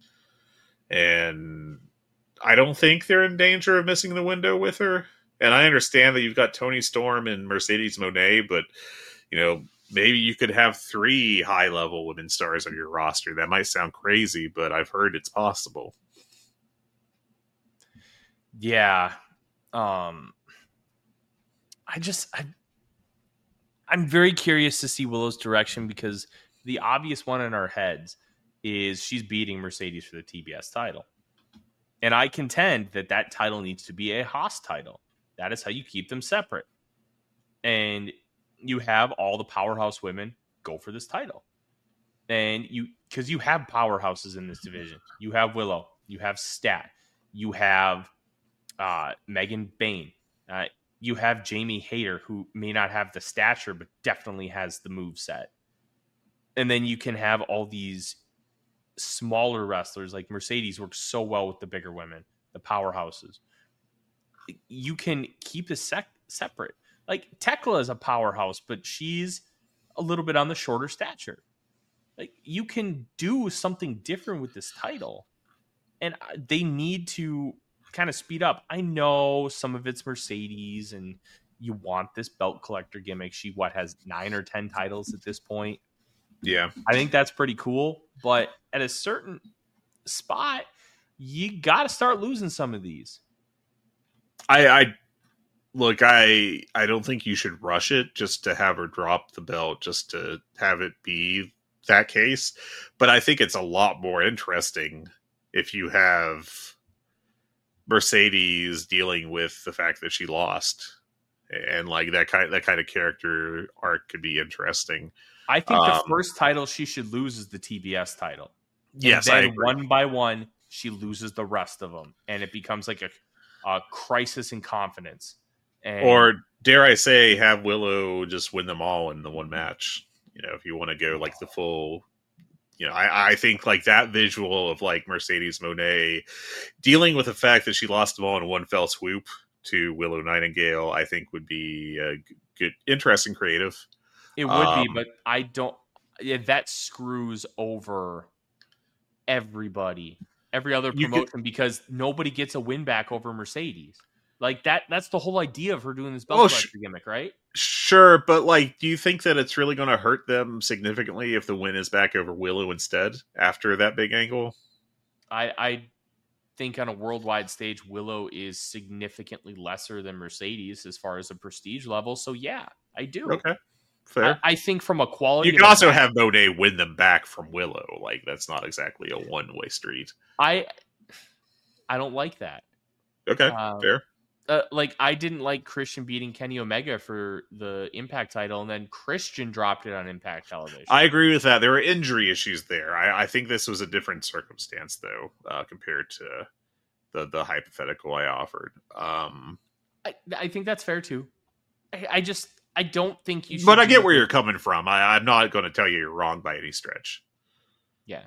And I don't think they're in danger of missing the window with her. And I understand that you've got Toni Storm and Mercedes Moné, but maybe you could have 3 high-level women stars on your roster. That might sound crazy, but I've heard it's possible. Yeah. I'm very curious to see Willow's direction, because the obvious one in our heads is she's beating Mercedes for the TBS title. And I contend that title needs to be a Haas title. That is how you keep them separate. And you have all the powerhouse women go for this title. And because you have powerhouses in this division. You have Willow. You have Stat. You have Megan Bayne. You have Jamie Hayter, who may not have the stature, but definitely has the moveset. And then you can have all these smaller wrestlers, like Mercedes works so well with the bigger women, the powerhouses. You can keep this separate. Like Tekla is a powerhouse, but she's a little bit on the shorter stature. Like you can do something different with this title, and they need to kind of speed up. I know some of it's Mercedes, and you want this belt collector gimmick. She has 9 or 10 titles at this point. Yeah, I think that's pretty cool. But at a certain spot, you got to start losing some of these. I don't think you should rush it just to have her drop the belt, just to have it be that case. But I think it's a lot more interesting if you have Mercedes dealing with the fact that she lost, and like that kind of character arc could be interesting. I think the first title she should lose is the TBS title. Yes, and then I agree. One by one, she loses the rest of them, and it becomes like a crisis in confidence. Or dare I say, have Willow just win them all in the one match? If you want to go like the full. I think like that visual of like Mercedes Moné dealing with the fact that she lost them all in one fell swoop to Willow Nightingale, I think would be a good, interesting, creative. It would be, but I don't. Yeah, that screws over everybody, every other promotion, because nobody gets a win back over Mercedes. Like that's the whole idea of her doing this belt collector gimmick, right? Sure, but like, do you think that it's really going to hurt them significantly if the win is back over Willow instead after that big angle? I think on a worldwide stage, Willow is significantly lesser than Mercedes as far as a prestige level. So yeah, I do. Okay, fair. I think from a quality, you can also have Moné win them back from Willow. Like that's not exactly a one-way street. I don't like that. Okay, fair. Like I didn't like Christian beating Kenny Omega for the Impact title, and then Christian dropped it on Impact Television. I agree with that. There were injury issues there. I think this was a different circumstance, though, compared to the hypothetical I offered. I think that's fair too. I don't think you should. But I get where you're coming from. I'm not going to tell you you're wrong by any stretch. Yeah,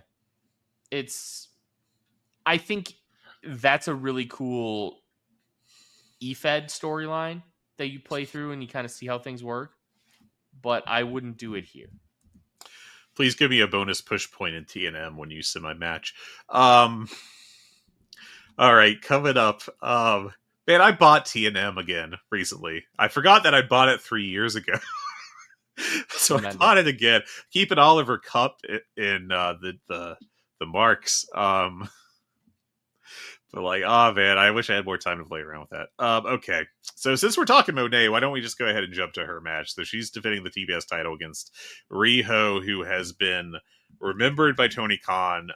I think that's a really cool EFED storyline that you play through and you kind of see how things work, but I wouldn't do it here. Please give me a bonus push point in TNM when you semi match. All right, coming up. Man, I bought TNM again recently. I forgot that I bought it 3 years ago. So I bought it again. Keeping Oliver Cup in the marks. But like, oh man, I wish I had more time to play around with that. Okay, so since we're talking Moné, why don't we just go ahead and jump to her match? So she's defending the TBS title against Riho, who has been remembered by Tony Khan.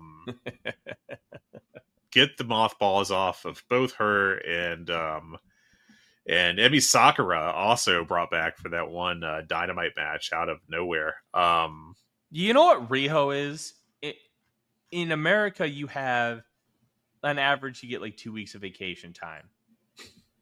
Get the mothballs off of both her and Emi Sakura also brought back for that one Dynamite match out of nowhere. You know what Riho is? In America, you have on average, you get like 2 weeks of vacation time.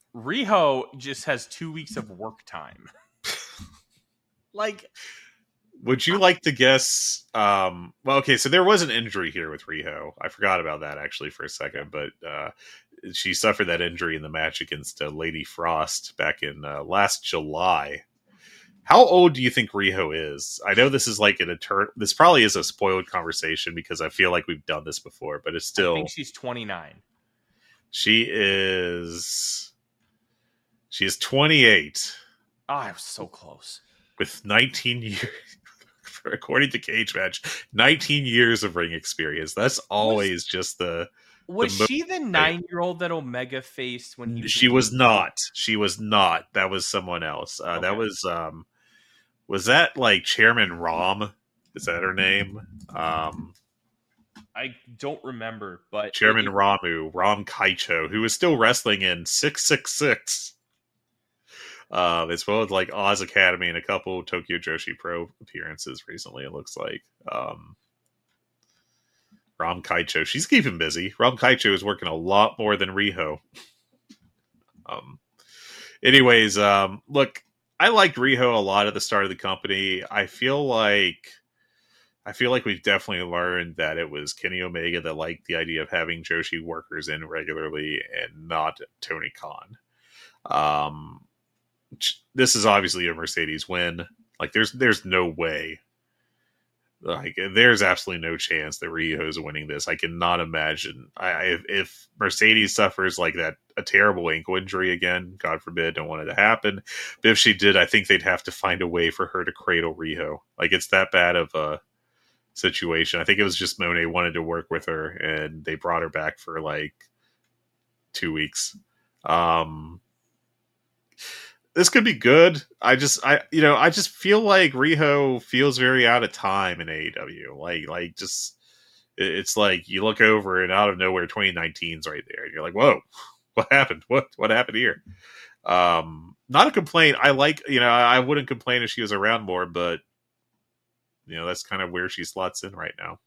Riho just has 2 weeks of work time. Like, Would you like to guess? Well, okay, so there was an injury here with Riho. I forgot about that actually for a second, but she suffered that injury in the match against Lady Frost back in last July. How old do you think Riho is? I know this is like this probably is a spoiled conversation because I feel like we've done this before, but it's still. I think she's 29. She is 28. Oh, I was so close. With 19 years, according to Cage Match, 19 years of ring experience. That's always just the. Was she the 9-year-old that Omega faced when he was? She was not. She was not. That was someone else. Okay. That was that like Chairman Rom? Is that her name? I don't remember, but Chairman Ram Kaicho, who is still wrestling in 666. As well as like Oz Academy and a couple Tokyo Joshi Pro appearances recently, it looks like. Ram Kaicho, she's keeping busy. Ram Kaicho is working a lot more than Riho. Anyways, look, I liked Riho a lot at the start of the company. I feel like we've definitely learned that it was Kenny Omega that liked the idea of having Joshi workers in regularly and not Tony Khan. This is obviously a Mercedes win. Like there's no way. Like there's absolutely no chance that Riho is winning this. I cannot imagine. If Mercedes suffers like that, a terrible ankle injury again, God forbid, don't want it to happen. But if she did, I think they'd have to find a way for her to cradle Riho. Like it's that bad of a situation. I think it was just Monet wanted to work with her, and they brought her back for like 2 weeks. This could be good. I just feel like Riho feels very out of time in AEW. Like just it's like you look over and out of nowhere 2019's right there. And you're like, whoa, what happened? What happened here? Not a complaint. I wouldn't complain if she was around more, but that's kind of where she slots in right now.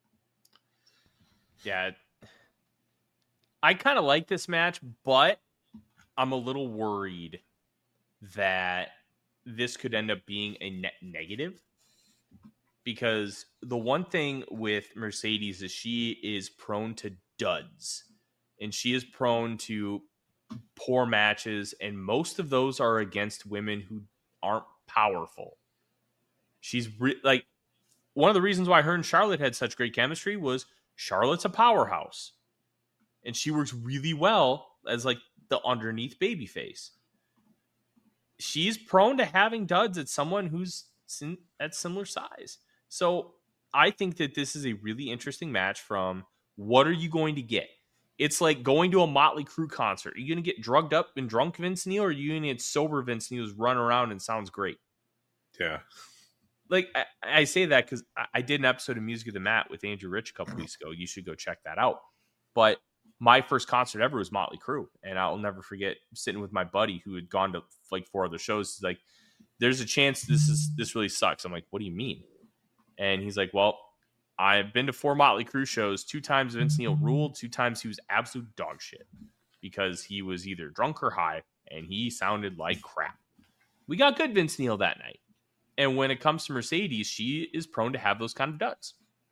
Yeah. I kind of like this match, but I'm a little worried that this could end up being a net negative, because the one thing with Mercedes is she is prone to duds, and she is prone to poor matches, and most of those are against women who aren't powerful. She's like, one of the reasons why her and Charlotte had such great chemistry was Charlotte's a powerhouse, and she works really well as like the underneath babyface. She's prone to having duds at someone who's at similar size. So I think that this is a really interesting match from what are you going to get? It's like going to a Motley Crue concert. Are you going to get drugged up and drunk Vince Neil, or are you going to get sober Vince Neil's run around and sounds great? Yeah. Like I say that because I did an episode of Music of the Mat with Andrew Rich a couple weeks ago. You should go check that out. But my first concert ever was Motley Crue, and I'll never forget sitting with my buddy who had gone to like 4 other shows. He's like, there's a chance this really sucks. I'm like, what do you mean? And he's like, well, I've been to 4 Motley Crue shows. 2 times Vince Neil ruled. 2 times he was absolute dog shit because he was either drunk or high, and he sounded like crap. We got good Vince Neil that night. And when it comes to Mercedes, she is prone to have those kind of duds.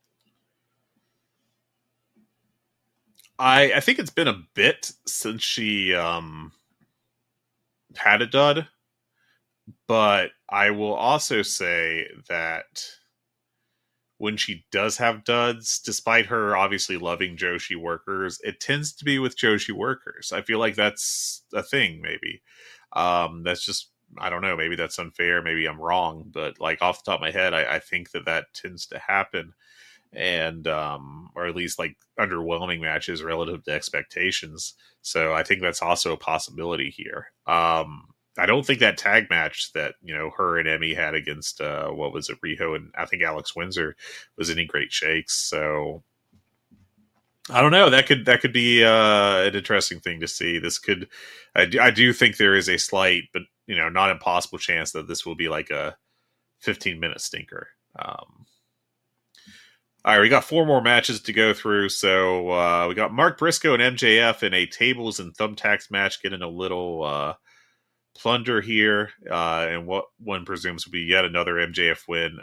I think it's been a bit since she had a dud, but I will also say that when she does have duds, despite her obviously loving Joshi workers, it tends to be with Joshi workers. I feel like that's a thing, maybe. That's just, I don't know, maybe that's unfair, maybe I'm wrong, but like off the top of my head, I think that tends to happen. And or at least like underwhelming matches relative to expectations. So I think that's also a possibility here. I don't think that tag match that her and Emmy had against Riho and I think Alex Windsor was any great shakes. So I don't know. That could be an interesting thing to see. This could I do think there is a slight but not impossible chance that this will be like a 15-minute stinker. All right, we got 4 more matches to go through. So we got Mark Briscoe and MJF in a tables and thumbtacks match getting a little plunder here, and what one presumes will be yet another MJF win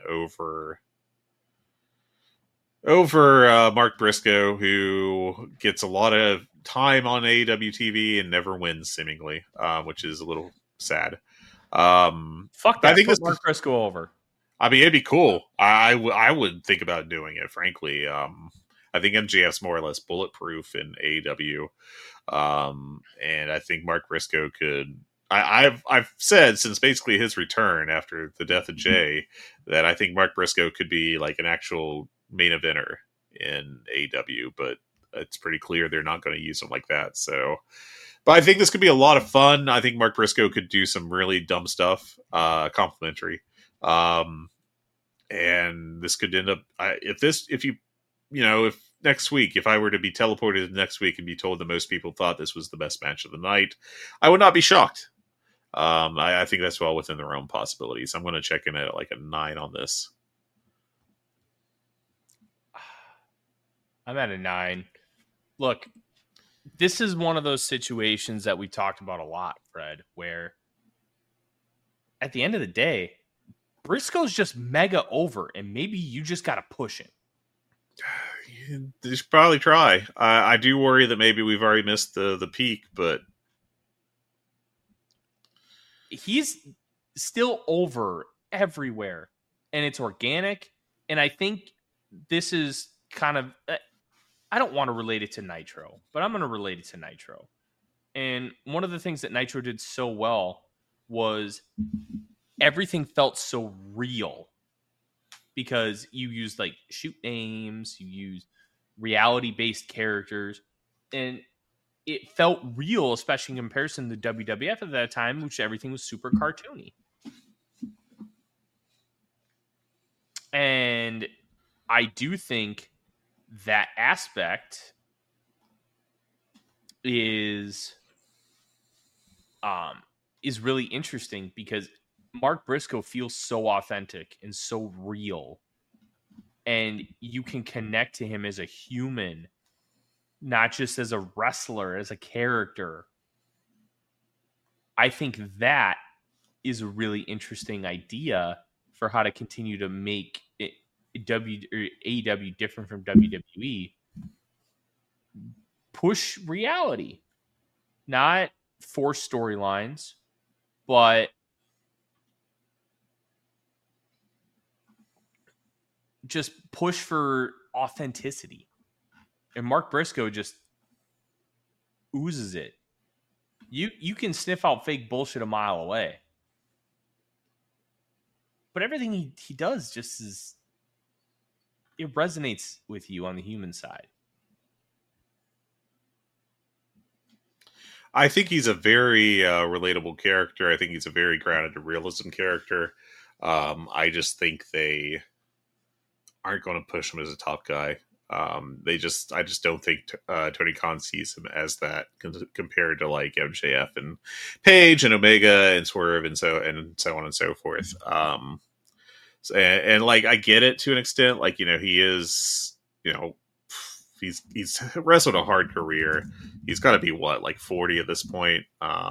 over Mark Briscoe, who gets a lot of time on AEW TV and never wins, seemingly, which is a little sad. Fuck that. I think put Mark Briscoe over. I mean, it'd be cool. I would think about doing it, frankly. I think MJF's more or less bulletproof in AEW. And I think Mark Briscoe could. I've said since basically his return after the death of Jay that I think Mark Briscoe could be like an actual main eventer in AEW, but it's pretty clear they're not going to use him like that. So, but I think this could be a lot of fun. I think Mark Briscoe could do some really dumb stuff, complimentary. And this could end up if next week, if I were to be teleported next week and be told that most people thought this was the best match of the night, I would not be shocked. I think that's well within the realm of possibilities. I'm going to check in at like a 9 on this. I'm at a 9. Look, this is one of those situations that we talked about a lot, Fred, where at the end of the day, Briscoe's just mega over, and maybe you just got to push him. You should probably try. I do worry that maybe we've already missed the peak, but he's still over everywhere, and it's organic. And I think this is kind of, I don't want to relate it to Nitro, but I'm going to relate it to Nitro. And one of the things that Nitro did so well was everything felt so real because you used like shoot names, you used reality-based characters, and it felt real, especially in comparison to WWF at that time, which everything was super cartoony. And I do think that aspect is really interesting because Mark Briscoe feels so authentic and so real, and you can connect to him as a human, not just as a wrestler, as a character. I think that is a really interesting idea for how to continue to make AEW different from WWE. Push reality, not force storylines, but just push for authenticity. And Mark Briscoe just oozes it. You can sniff out fake bullshit a mile away. But everything he does just is, it resonates with you on the human side. I think he's a very relatable character. I think he's a very grounded to realism character. I just think they aren't going to push him as a top guy. I just don't think Tony Khan sees him as that compared to like MJF and Page and Omega and Swerve and so on and so forth. And like I get it to an extent. Like, you know, he is, you know, he's wrestled a hard career. He's got to be what, like 40 at this point.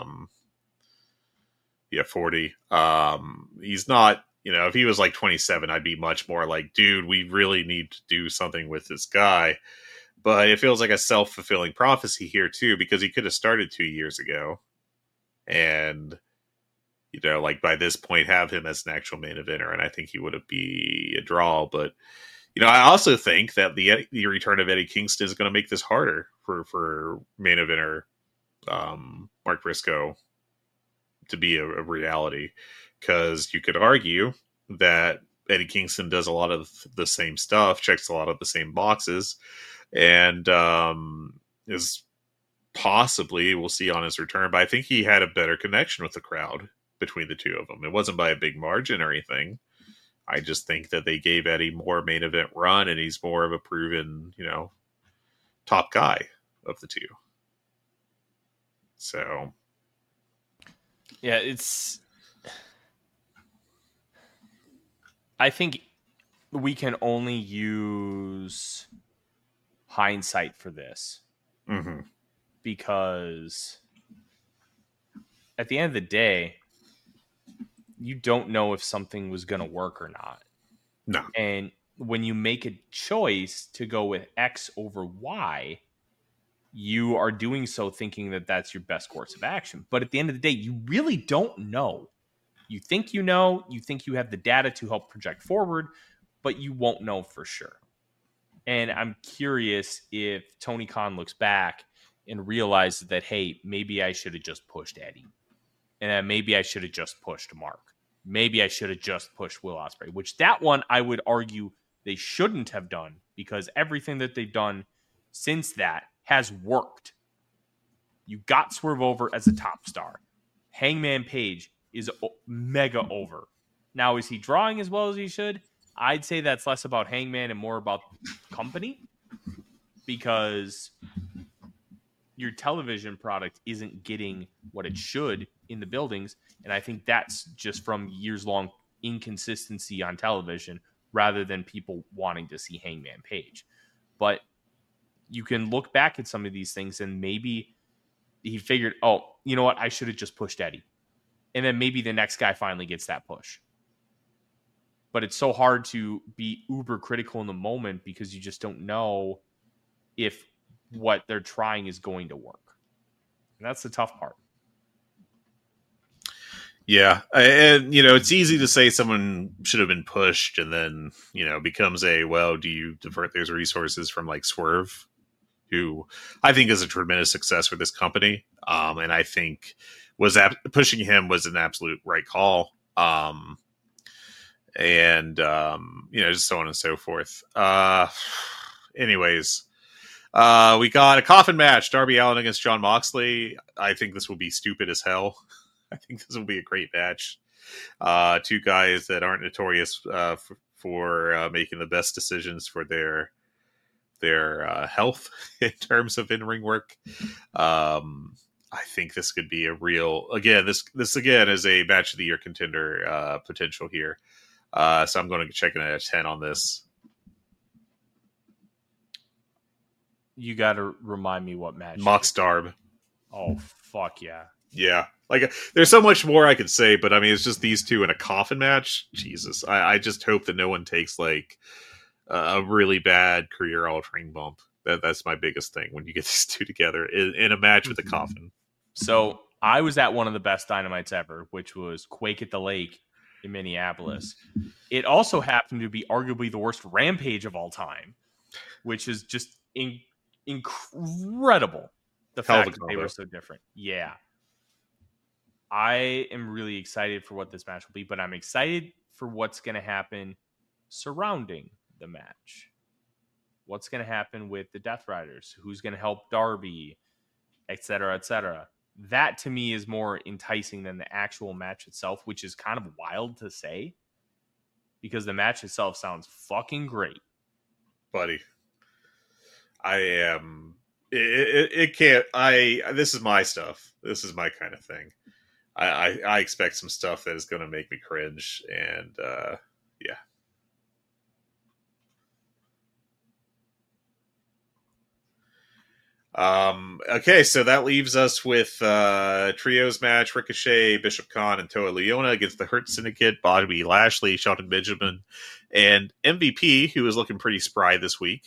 40. He's not. You know, if he was like 27, I'd be much more like, dude, we really need to do something with this guy. But it feels like a self-fulfilling prophecy here, too, because he could have started 2 years ago. And, you know, like by this point, have him as an actual main eventer. And I think he would have be a draw. But, you know, I also think that the return of Eddie Kingston is going to make this harder for main eventer Mark Briscoe to be a reality. Because you could argue that Eddie Kingston does a lot of the same stuff, checks a lot of the same boxes, and is possibly, we'll see on his return, but I think he had a better connection with the crowd between the two of them. It wasn't by a big margin or anything. I just think that they gave Eddie more main event run, and he's more of a proven, you know, top guy of the two. So, yeah, I think we can only use hindsight for this. Mm-hmm. Because at the end of the day, you don't know if something was going to work or not. No. And when you make a choice to go with X over Y, you are doing so thinking that that's your best course of action. But at the end of the day, you really don't know. You think you know, you think you have the data to help project forward, but you won't know for sure. And I'm curious if Tony Khan looks back and realizes that, hey, maybe I should have just pushed Eddie. And then maybe I should have just pushed Mark. Maybe I should have just pushed Will Ospreay, which that one I would argue they shouldn't have done because everything that they've done since that has worked. You got Swerve over as a top star. Hangman Page is mega over. Now, is he drawing as well as he should? I'd say that's less about Hangman and more about company because your television product isn't getting what it should in the buildings. And I think that's just from years-long inconsistency on television rather than people wanting to see Hangman Page. But you can look back at some of these things and maybe he figured, oh, you know what? I should have just pushed Eddie. And then maybe the next guy finally gets that push. But it's so hard to be uber critical in the moment because you just don't know if what they're trying is going to work. And that's the tough part. Yeah. And, it's easy to say someone should have been pushed and then, becomes do you divert those resources from like Swerve, who I think is a tremendous success for this company. And I think pushing him was an absolute right call. Just so on and so forth. Anyways, we got a coffin match, Darby Allin against Jon Moxley. I think this will be stupid as hell. I think this will be a great match. Two guys that aren't notorious for making the best decisions for their health in terms of in-ring work. I think this could be a real, this again is a match of the year contender potential here. So I'm going to check it at a 10 on this. You got to remind me what match. Mox Darb. Oh, fuck yeah. Yeah. There's so much more I could say, but I mean, it's just these two in a coffin match. Jesus. I just hope that no one takes a really bad career altering bump. That's my biggest thing when you get these two together in a match with a coffin. So I was at one of the best Dynamites ever, which was Quake at the Lake in Minneapolis. It also happened to be arguably the worst Rampage of all time, which is just incredible. The fact that they were so different. Yeah. I am really excited for what this match will be, but I'm excited for what's going to happen surrounding the match. What's going to happen with the Death Riders? Who's going to help Darby? Et cetera, et cetera. That to me is more enticing than the actual match itself, which is kind of wild to say because the match itself sounds fucking great. Buddy, I am. It can't. This is my stuff. This is my kind of thing. I expect some stuff that is going to make me cringe, and yeah. Okay, so that leaves us with trios match: Ricochet, Bishop Khan, and Toa Liona against the Hurt Syndicate, Bobby Lashley, Shelton Benjamin, and MVP, who is looking pretty spry this week.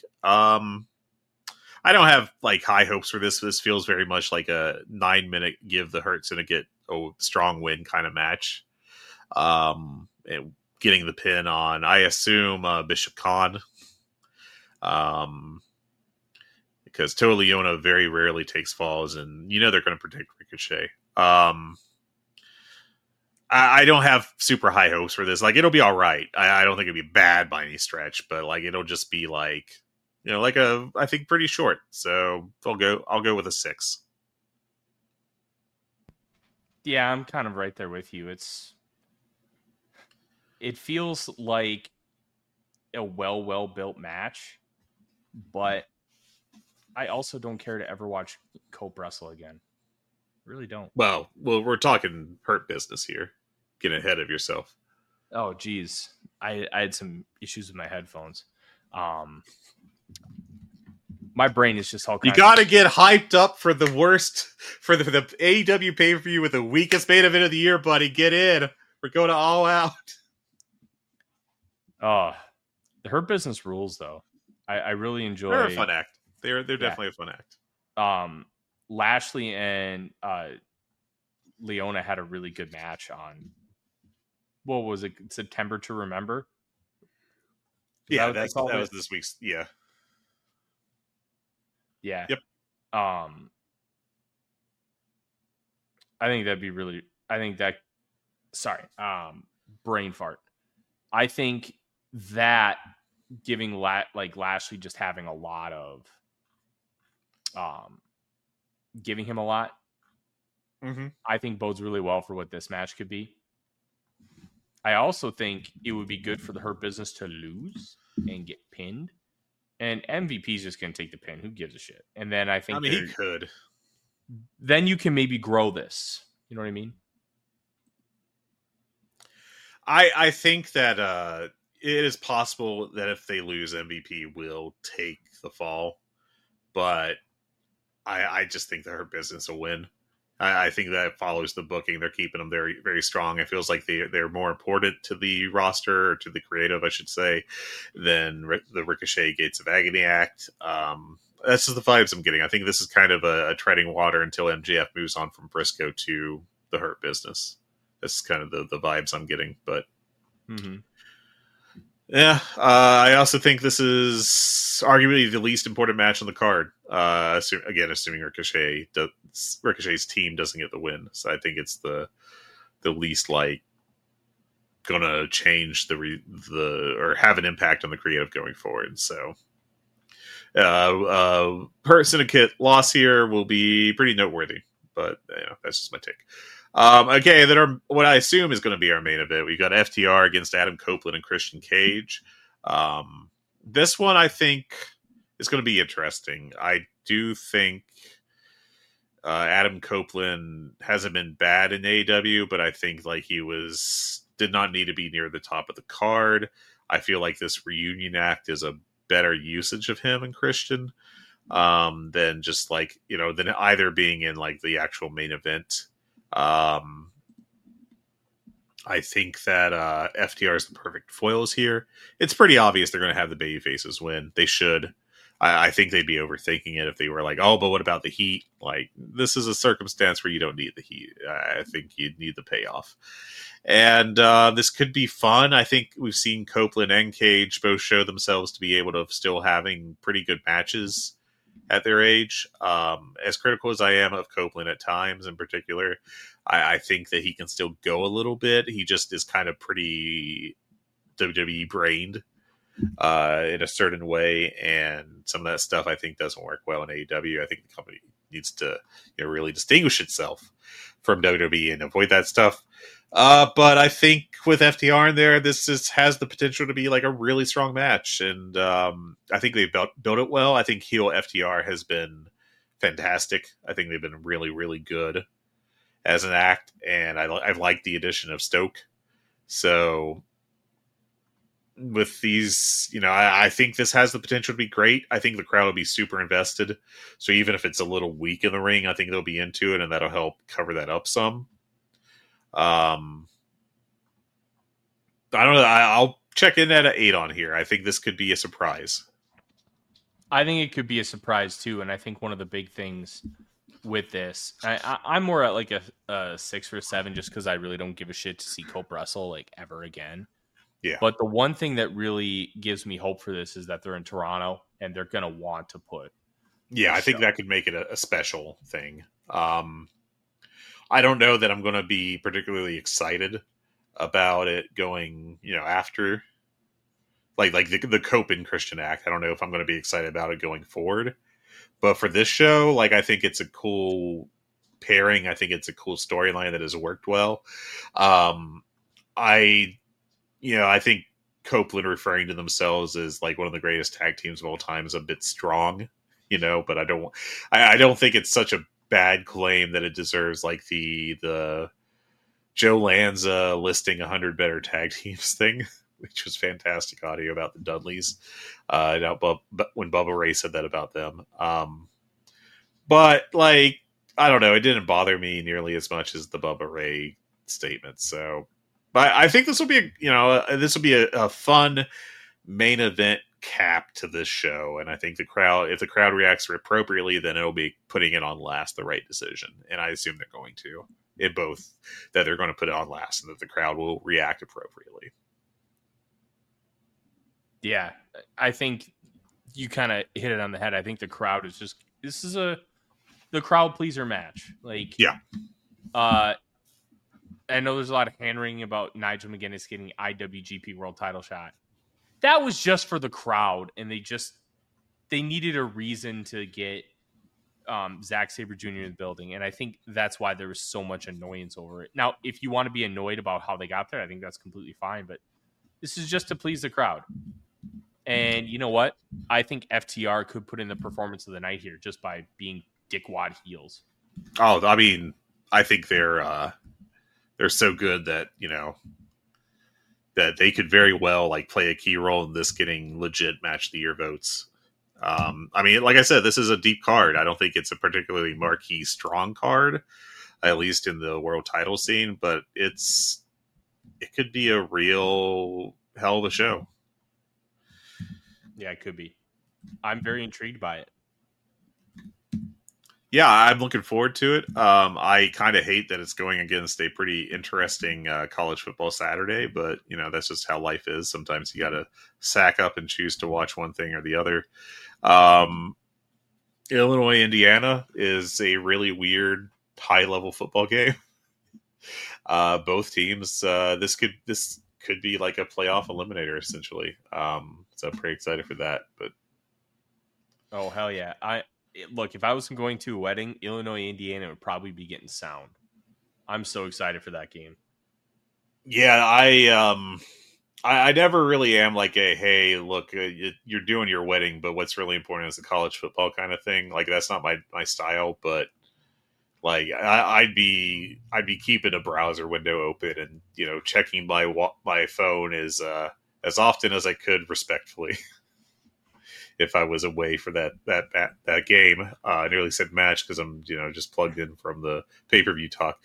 I don't have high hopes for this. This feels very much like a 9-minute give the Hurt Syndicate a strong win kind of match. And getting the pin on, I assume, Bishop Khan. Because Toa Liona very rarely takes falls, and they're going to protect Ricochet. I don't have super high hopes for this. It'll be all right. I don't think it'll be bad by any stretch, but it'll just be I think pretty short. So I'll go with a 6. Yeah, I'm kind of right there with you. It feels like a well built match, but I also don't care to ever watch Cope wrestle again. Really don't. Well, we're talking Hurt business here. Get ahead of yourself. Oh, geez. I had some issues with my headphones. My brain is just all You kinds got to of... get hyped up for the worst, for the AEW pay-per-view with the weakest main event of the year, buddy. Get in. We're going to All Out. Oh, Her Business rules, though. I really enjoy... They're a fun act. They're definitely a fun act. Lashley and Leona had a really good match on... What was it? September to Remember? Yeah, that was this week's... Yeah. Yeah. Yep. I think that'd be really... Sorry. Brain fart. I think that giving Lashley just having a lot of... giving him a lot, I think bodes really well for what this match could be. I also think it would be good for the Hurt Business to lose and get pinned. And MVP's just going to take the pin. Who gives a shit? And then I think... he could. Then you can maybe grow this. You know what I mean? I think that it is possible that if they lose, MVP will take the fall. But I just think that Hurt Business will win. I think that follows the booking. They're keeping them very, very strong. It feels like they're more important to the roster, or to the creative, I should say, than the Ricochet Gates of Agony act. That's just the vibes I'm getting. I think this is kind of a treading water until MJF moves on from Briscoe to the Hurt Business. That's kind of the vibes I'm getting. But yeah, I also think this is arguably the least important match on the card. Assuming Ricochet's team doesn't get the win, so I think it's the least gonna change or have an impact on the creative going forward. So, Hurt Syndicate loss here will be pretty noteworthy, but that's just my take. Okay, then what I assume is going to be our main event. We've got FTR against Adam Copeland and Christian Cage. This one, I think, is going to be interesting. I do think Adam Copeland hasn't been bad in AEW, but I think he did not need to be near the top of the card. I feel like this reunion act is a better usage of him and Christian than just than either being in the actual main event. I think that FTR is the perfect foils here. It's pretty obvious they're going to have the baby faces win. They should. I think they'd be overthinking it if they were but what about the heat? This is a circumstance where you don't need the heat. I think you need the payoff. And this could be fun. I think we've seen Copeland and Cage both show themselves to be able to still having pretty good matches at their age. As critical as I am of Copeland at times in particular, I think that he can still go a little bit. He just is kind of pretty WWE brained in a certain way, and some of that stuff I think doesn't work well in AEW. I think the company needs to really distinguish itself from WWE and avoid that stuff. But I think with FTR in there, this has the potential to be a really strong match, and I think they built it well. I think heel FTR has been fantastic. I think they've been really, really good as an act, and I've liked the addition of Stoke. So with these, I think this has the potential to be great. I think the crowd will be super invested. So even if it's a little weak in the ring, I think they'll be into it, and that'll help cover that up some. I don't know. I'll check in at an 8 on here. I think this could be a surprise. I think it could be a surprise too, and I think one of the big things with this, I'm more at a 6 or a 7, just because I really don't give a shit to see Cope wrestle ever again. Yeah. But the one thing that really gives me hope for this is that they're in Toronto and they're gonna want to put. Yeah, I think that could make it a special thing. I don't know that I'm going to be particularly excited about it going, after the Cope and Christian act. I don't know if I'm going to be excited about it going forward, but for this show, I think it's a cool pairing. I think it's a cool storyline that has worked well. I think Copeland referring to themselves as one of the greatest tag teams of all time is a bit strong, but I don't think it's such a bad claim that it deserves the Joe Lanza listing 100 better tag teams thing. which was fantastic audio about the Dudleys. When Bubba Ray said that about them. But like, I don't know, it didn't bother me nearly as much as the Bubba Ray statement. So, but I think this will be, a fun main event cap to this show. And I think if the crowd reacts appropriately, then it'll be putting it on last the right decision. And I assume they're going to. That they're going to put it on last and that the crowd will react appropriately. Yeah, I think you kind of hit it on the head. I think the crowd is this is the crowd pleaser match. Like, yeah. I know there's a lot of hand-wringing about Nigel McGuinness getting IWGP World Title shot. That was just for the crowd, and they needed a reason to get Zack Sabre Jr. in the building, and I think that's why there was so much annoyance over it. Now, if you want to be annoyed about how they got there, I think that's completely fine, but this is just to please the crowd. And you know what? I think FTR could put in the performance of the night here just by being dickwad heels. Oh, I mean, I think they're so good that, that they could very well like play a key role in this getting legit match of the year votes. I mean, like I said, this is a deep card. I don't think it's a particularly marquee strong card, at least in the world title scene, but it could be a real hell of a show. Yeah, it could be. I'm very intrigued by it. Yeah, I'm looking forward to it. I kind of hate that it's going against a pretty interesting college football Saturday, but that's just how life is. Sometimes you got to sack up and choose to watch one thing or the other. Illinois, Indiana is a really weird high-level football game. Both teams, this could be like a playoff eliminator essentially. So I'm pretty excited for that. But oh hell yeah! Look, if I was going to a wedding, Illinois, Indiana would probably be getting sound. I'm so excited for that game. Yeah, I never really am like hey, look, you're doing your wedding, but what's really important is the college football kind of thing. Like that's not my style, but like I'd be keeping a browser window open and checking my phone as often as I could respectfully. If I was away for that game, I nearly said match because I'm just plugged in from the pay-per-view talk.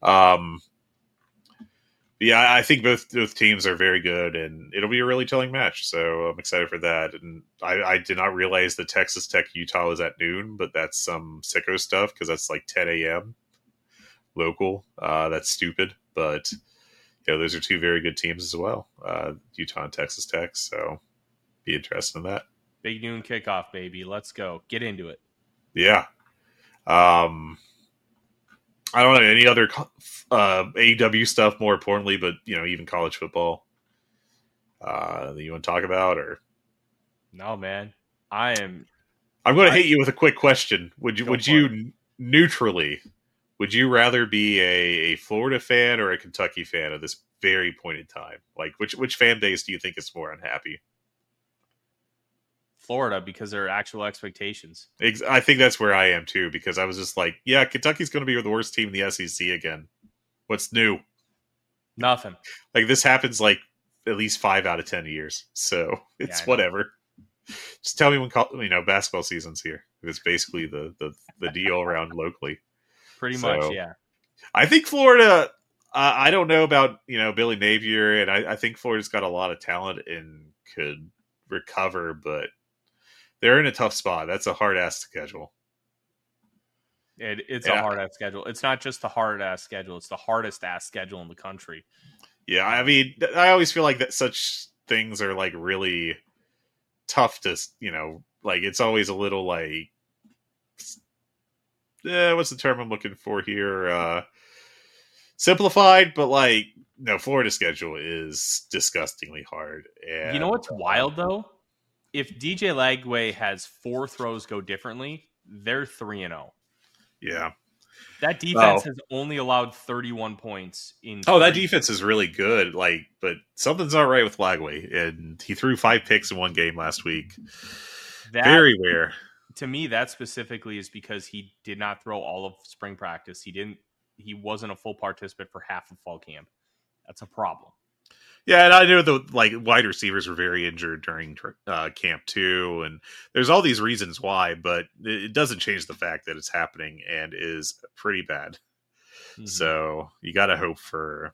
Yeah, I think both teams are very good, and it'll be a really telling match. So I'm excited for that. And I did not realize that Texas Tech Utah was at noon, but that's some sicko stuff because that's like 10 a.m. local. That's stupid, but those are two very good teams as well, Utah and Texas Tech. So be interested in that. Big noon kickoff, baby. Let's go. Get into it. Yeah. I don't know any other AEW stuff more importantly, but even college football that you want to talk about or no, man. I'm going to hit you with a quick question. Would you neutrally, would you rather be a Florida fan or a Kentucky fan at this very point in time? Like which fan base do you think is more unhappy? Florida, because there are actual expectations. I think that's where I am too, because I was just like, yeah, Kentucky's going to be the worst team in the SEC again. What's new? Nothing. Like this happens like at least 5 out of 10 years. So it's whatever. Just tell me when basketball season's here. It's basically the deal around locally. Pretty much, yeah. I think Florida. I don't know about Billy Napier, and I think Florida's got a lot of talent and could recover, but they're in a tough spot. That's a hard-ass schedule. It's a hard-ass schedule. It's not just the hard-ass schedule. It's the hardest-ass schedule in the country. Yeah, I mean, I always feel like that such things are, like, really tough to, like, it's always a little, like, what's the term I'm looking for here? Simplified, but, like, no, Florida's schedule is disgustingly hard. And you know what's wild, though? If DJ Lagway has 4 throws go differently, they're 3-0. Yeah. That defense has only allowed 31 points in. That defense is really good. Like, but something's not right with Lagway, and he threw 5 picks in one game last week. Very rare. To me, that specifically is because he did not throw all of spring practice. He wasn't a full participant for half of fall camp. That's a problem. Yeah, and I know the wide receivers were very injured during camp too, and there's all these reasons why, but it doesn't change the fact that it's happening and is pretty bad. Mm-hmm. So you got to hope for,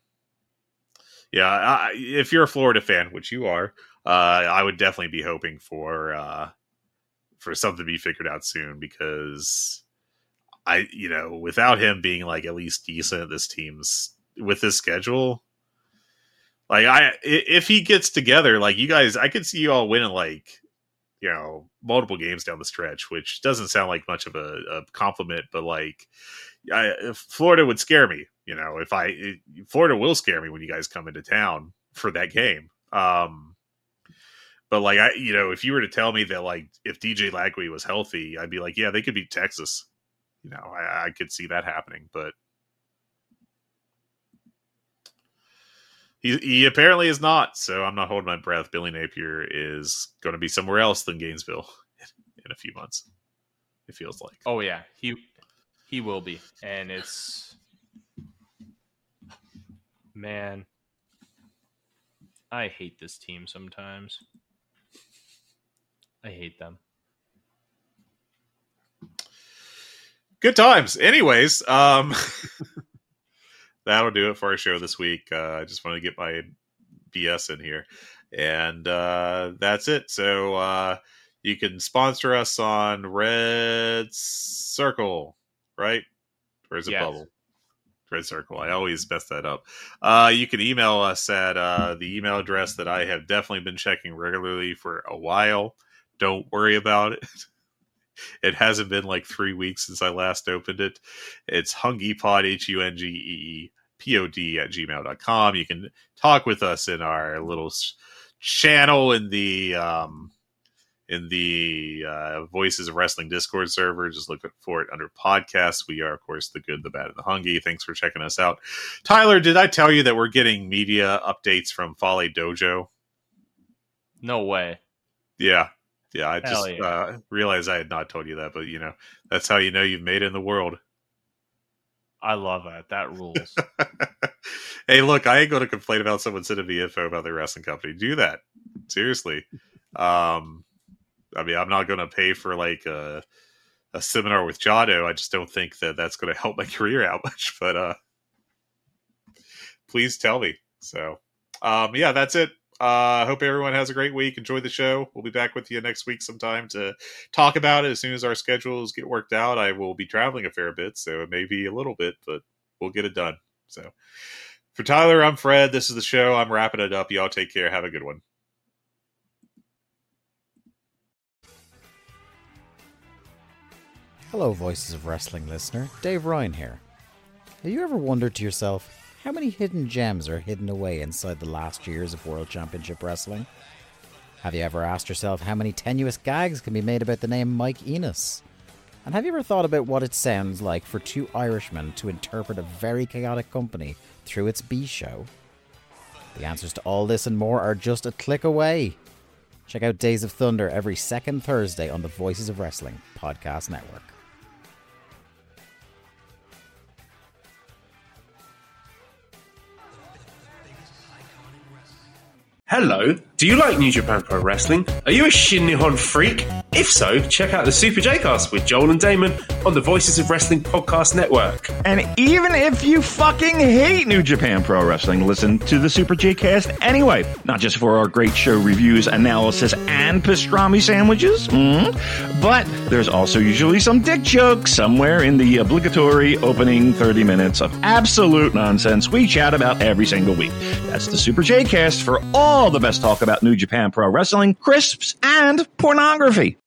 if you're a Florida fan, which you are, I would definitely be hoping for something to be figured out soon, because without him being at least decent, this team's with his schedule. If he gets together, you guys, I could see you all winning multiple games down the stretch, which doesn't sound like much of a compliment, but Florida would scare me. Florida will scare me when you guys come into town for that game. But if you were to tell me that if DJ Lagway was healthy, I'd be like, yeah, they could beat Texas. I could see that happening, but he apparently is not, so I'm not holding my breath. Billy Napier is going to be somewhere else than Gainesville in a few months, it feels like. Oh, yeah. He will be. And it's... Man, I hate this team sometimes. I hate them. Good times. Anyways, that'll do it for our show this week. I just wanted to get my BS in here. And that's it. So you can sponsor us on Red Circle, right? Or is it Bubble? Red Circle. I always mess that up. You can email us at the email address that I have definitely been checking regularly for a while. Don't worry about it. It hasn't been 3 weeks since I last opened it. It's hungepod, HUNGEEPOD @gmail.com. You can talk with us in our little channel in the Voices of Wrestling Discord server. Just look for it under podcasts. We are, of course, the good, the bad, and the hungry. Thanks for checking us out. Tyler, did I tell you that we're getting media updates from Fale Dojo? No way. Yeah. Yeah, I just realized I had not told you that, but that's how you know you've made it in the world. I love that. That rules. Hey, look, I ain't going to complain about someone sending me info about their wrestling company. Do that. Seriously. I'm not going to pay for a seminar with Jado. I just don't think that that's going to help my career out much, but please tell me. So, that's it. I hope everyone has a great week. Enjoy the show. We'll be back with you next week sometime to talk about it as soon as our schedules get worked out. I will be traveling a fair bit, so it may be a little bit, but we'll get it done. So for Tyler, I'm Fred. This is the show. I'm wrapping it up. Y'all take care. Have a good one. Hello, Voices of Wrestling listener. Dave Ryan here. Have you ever wondered to yourself, how many hidden gems are hidden away inside the last years of World Championship Wrestling? Have you ever asked yourself how many tenuous gags can be made about the name Mike Enos? And have you ever thought about what it sounds like for two Irishmen to interpret a very chaotic company through its B show? The answers to all this and more are just a click away. Check out Days of Thunder every second Thursday on the Voices of Wrestling Podcast Network. Hello, do you like New Japan Pro Wrestling? Are you a Shin Nihon freak? If so, check out the Super J-Cast with Joel and Damon on the Voices of Wrestling Podcast Network. And even if you fucking hate New Japan Pro Wrestling, listen to the Super J-Cast anyway. Not just for our great show reviews, analysis, and pastrami sandwiches, but there's also usually some dick jokes somewhere in the obligatory opening 30 minutes of absolute nonsense we chat about every single week. That's the Super J-Cast for all the best talk about New Japan Pro Wrestling, crisps, and pornography.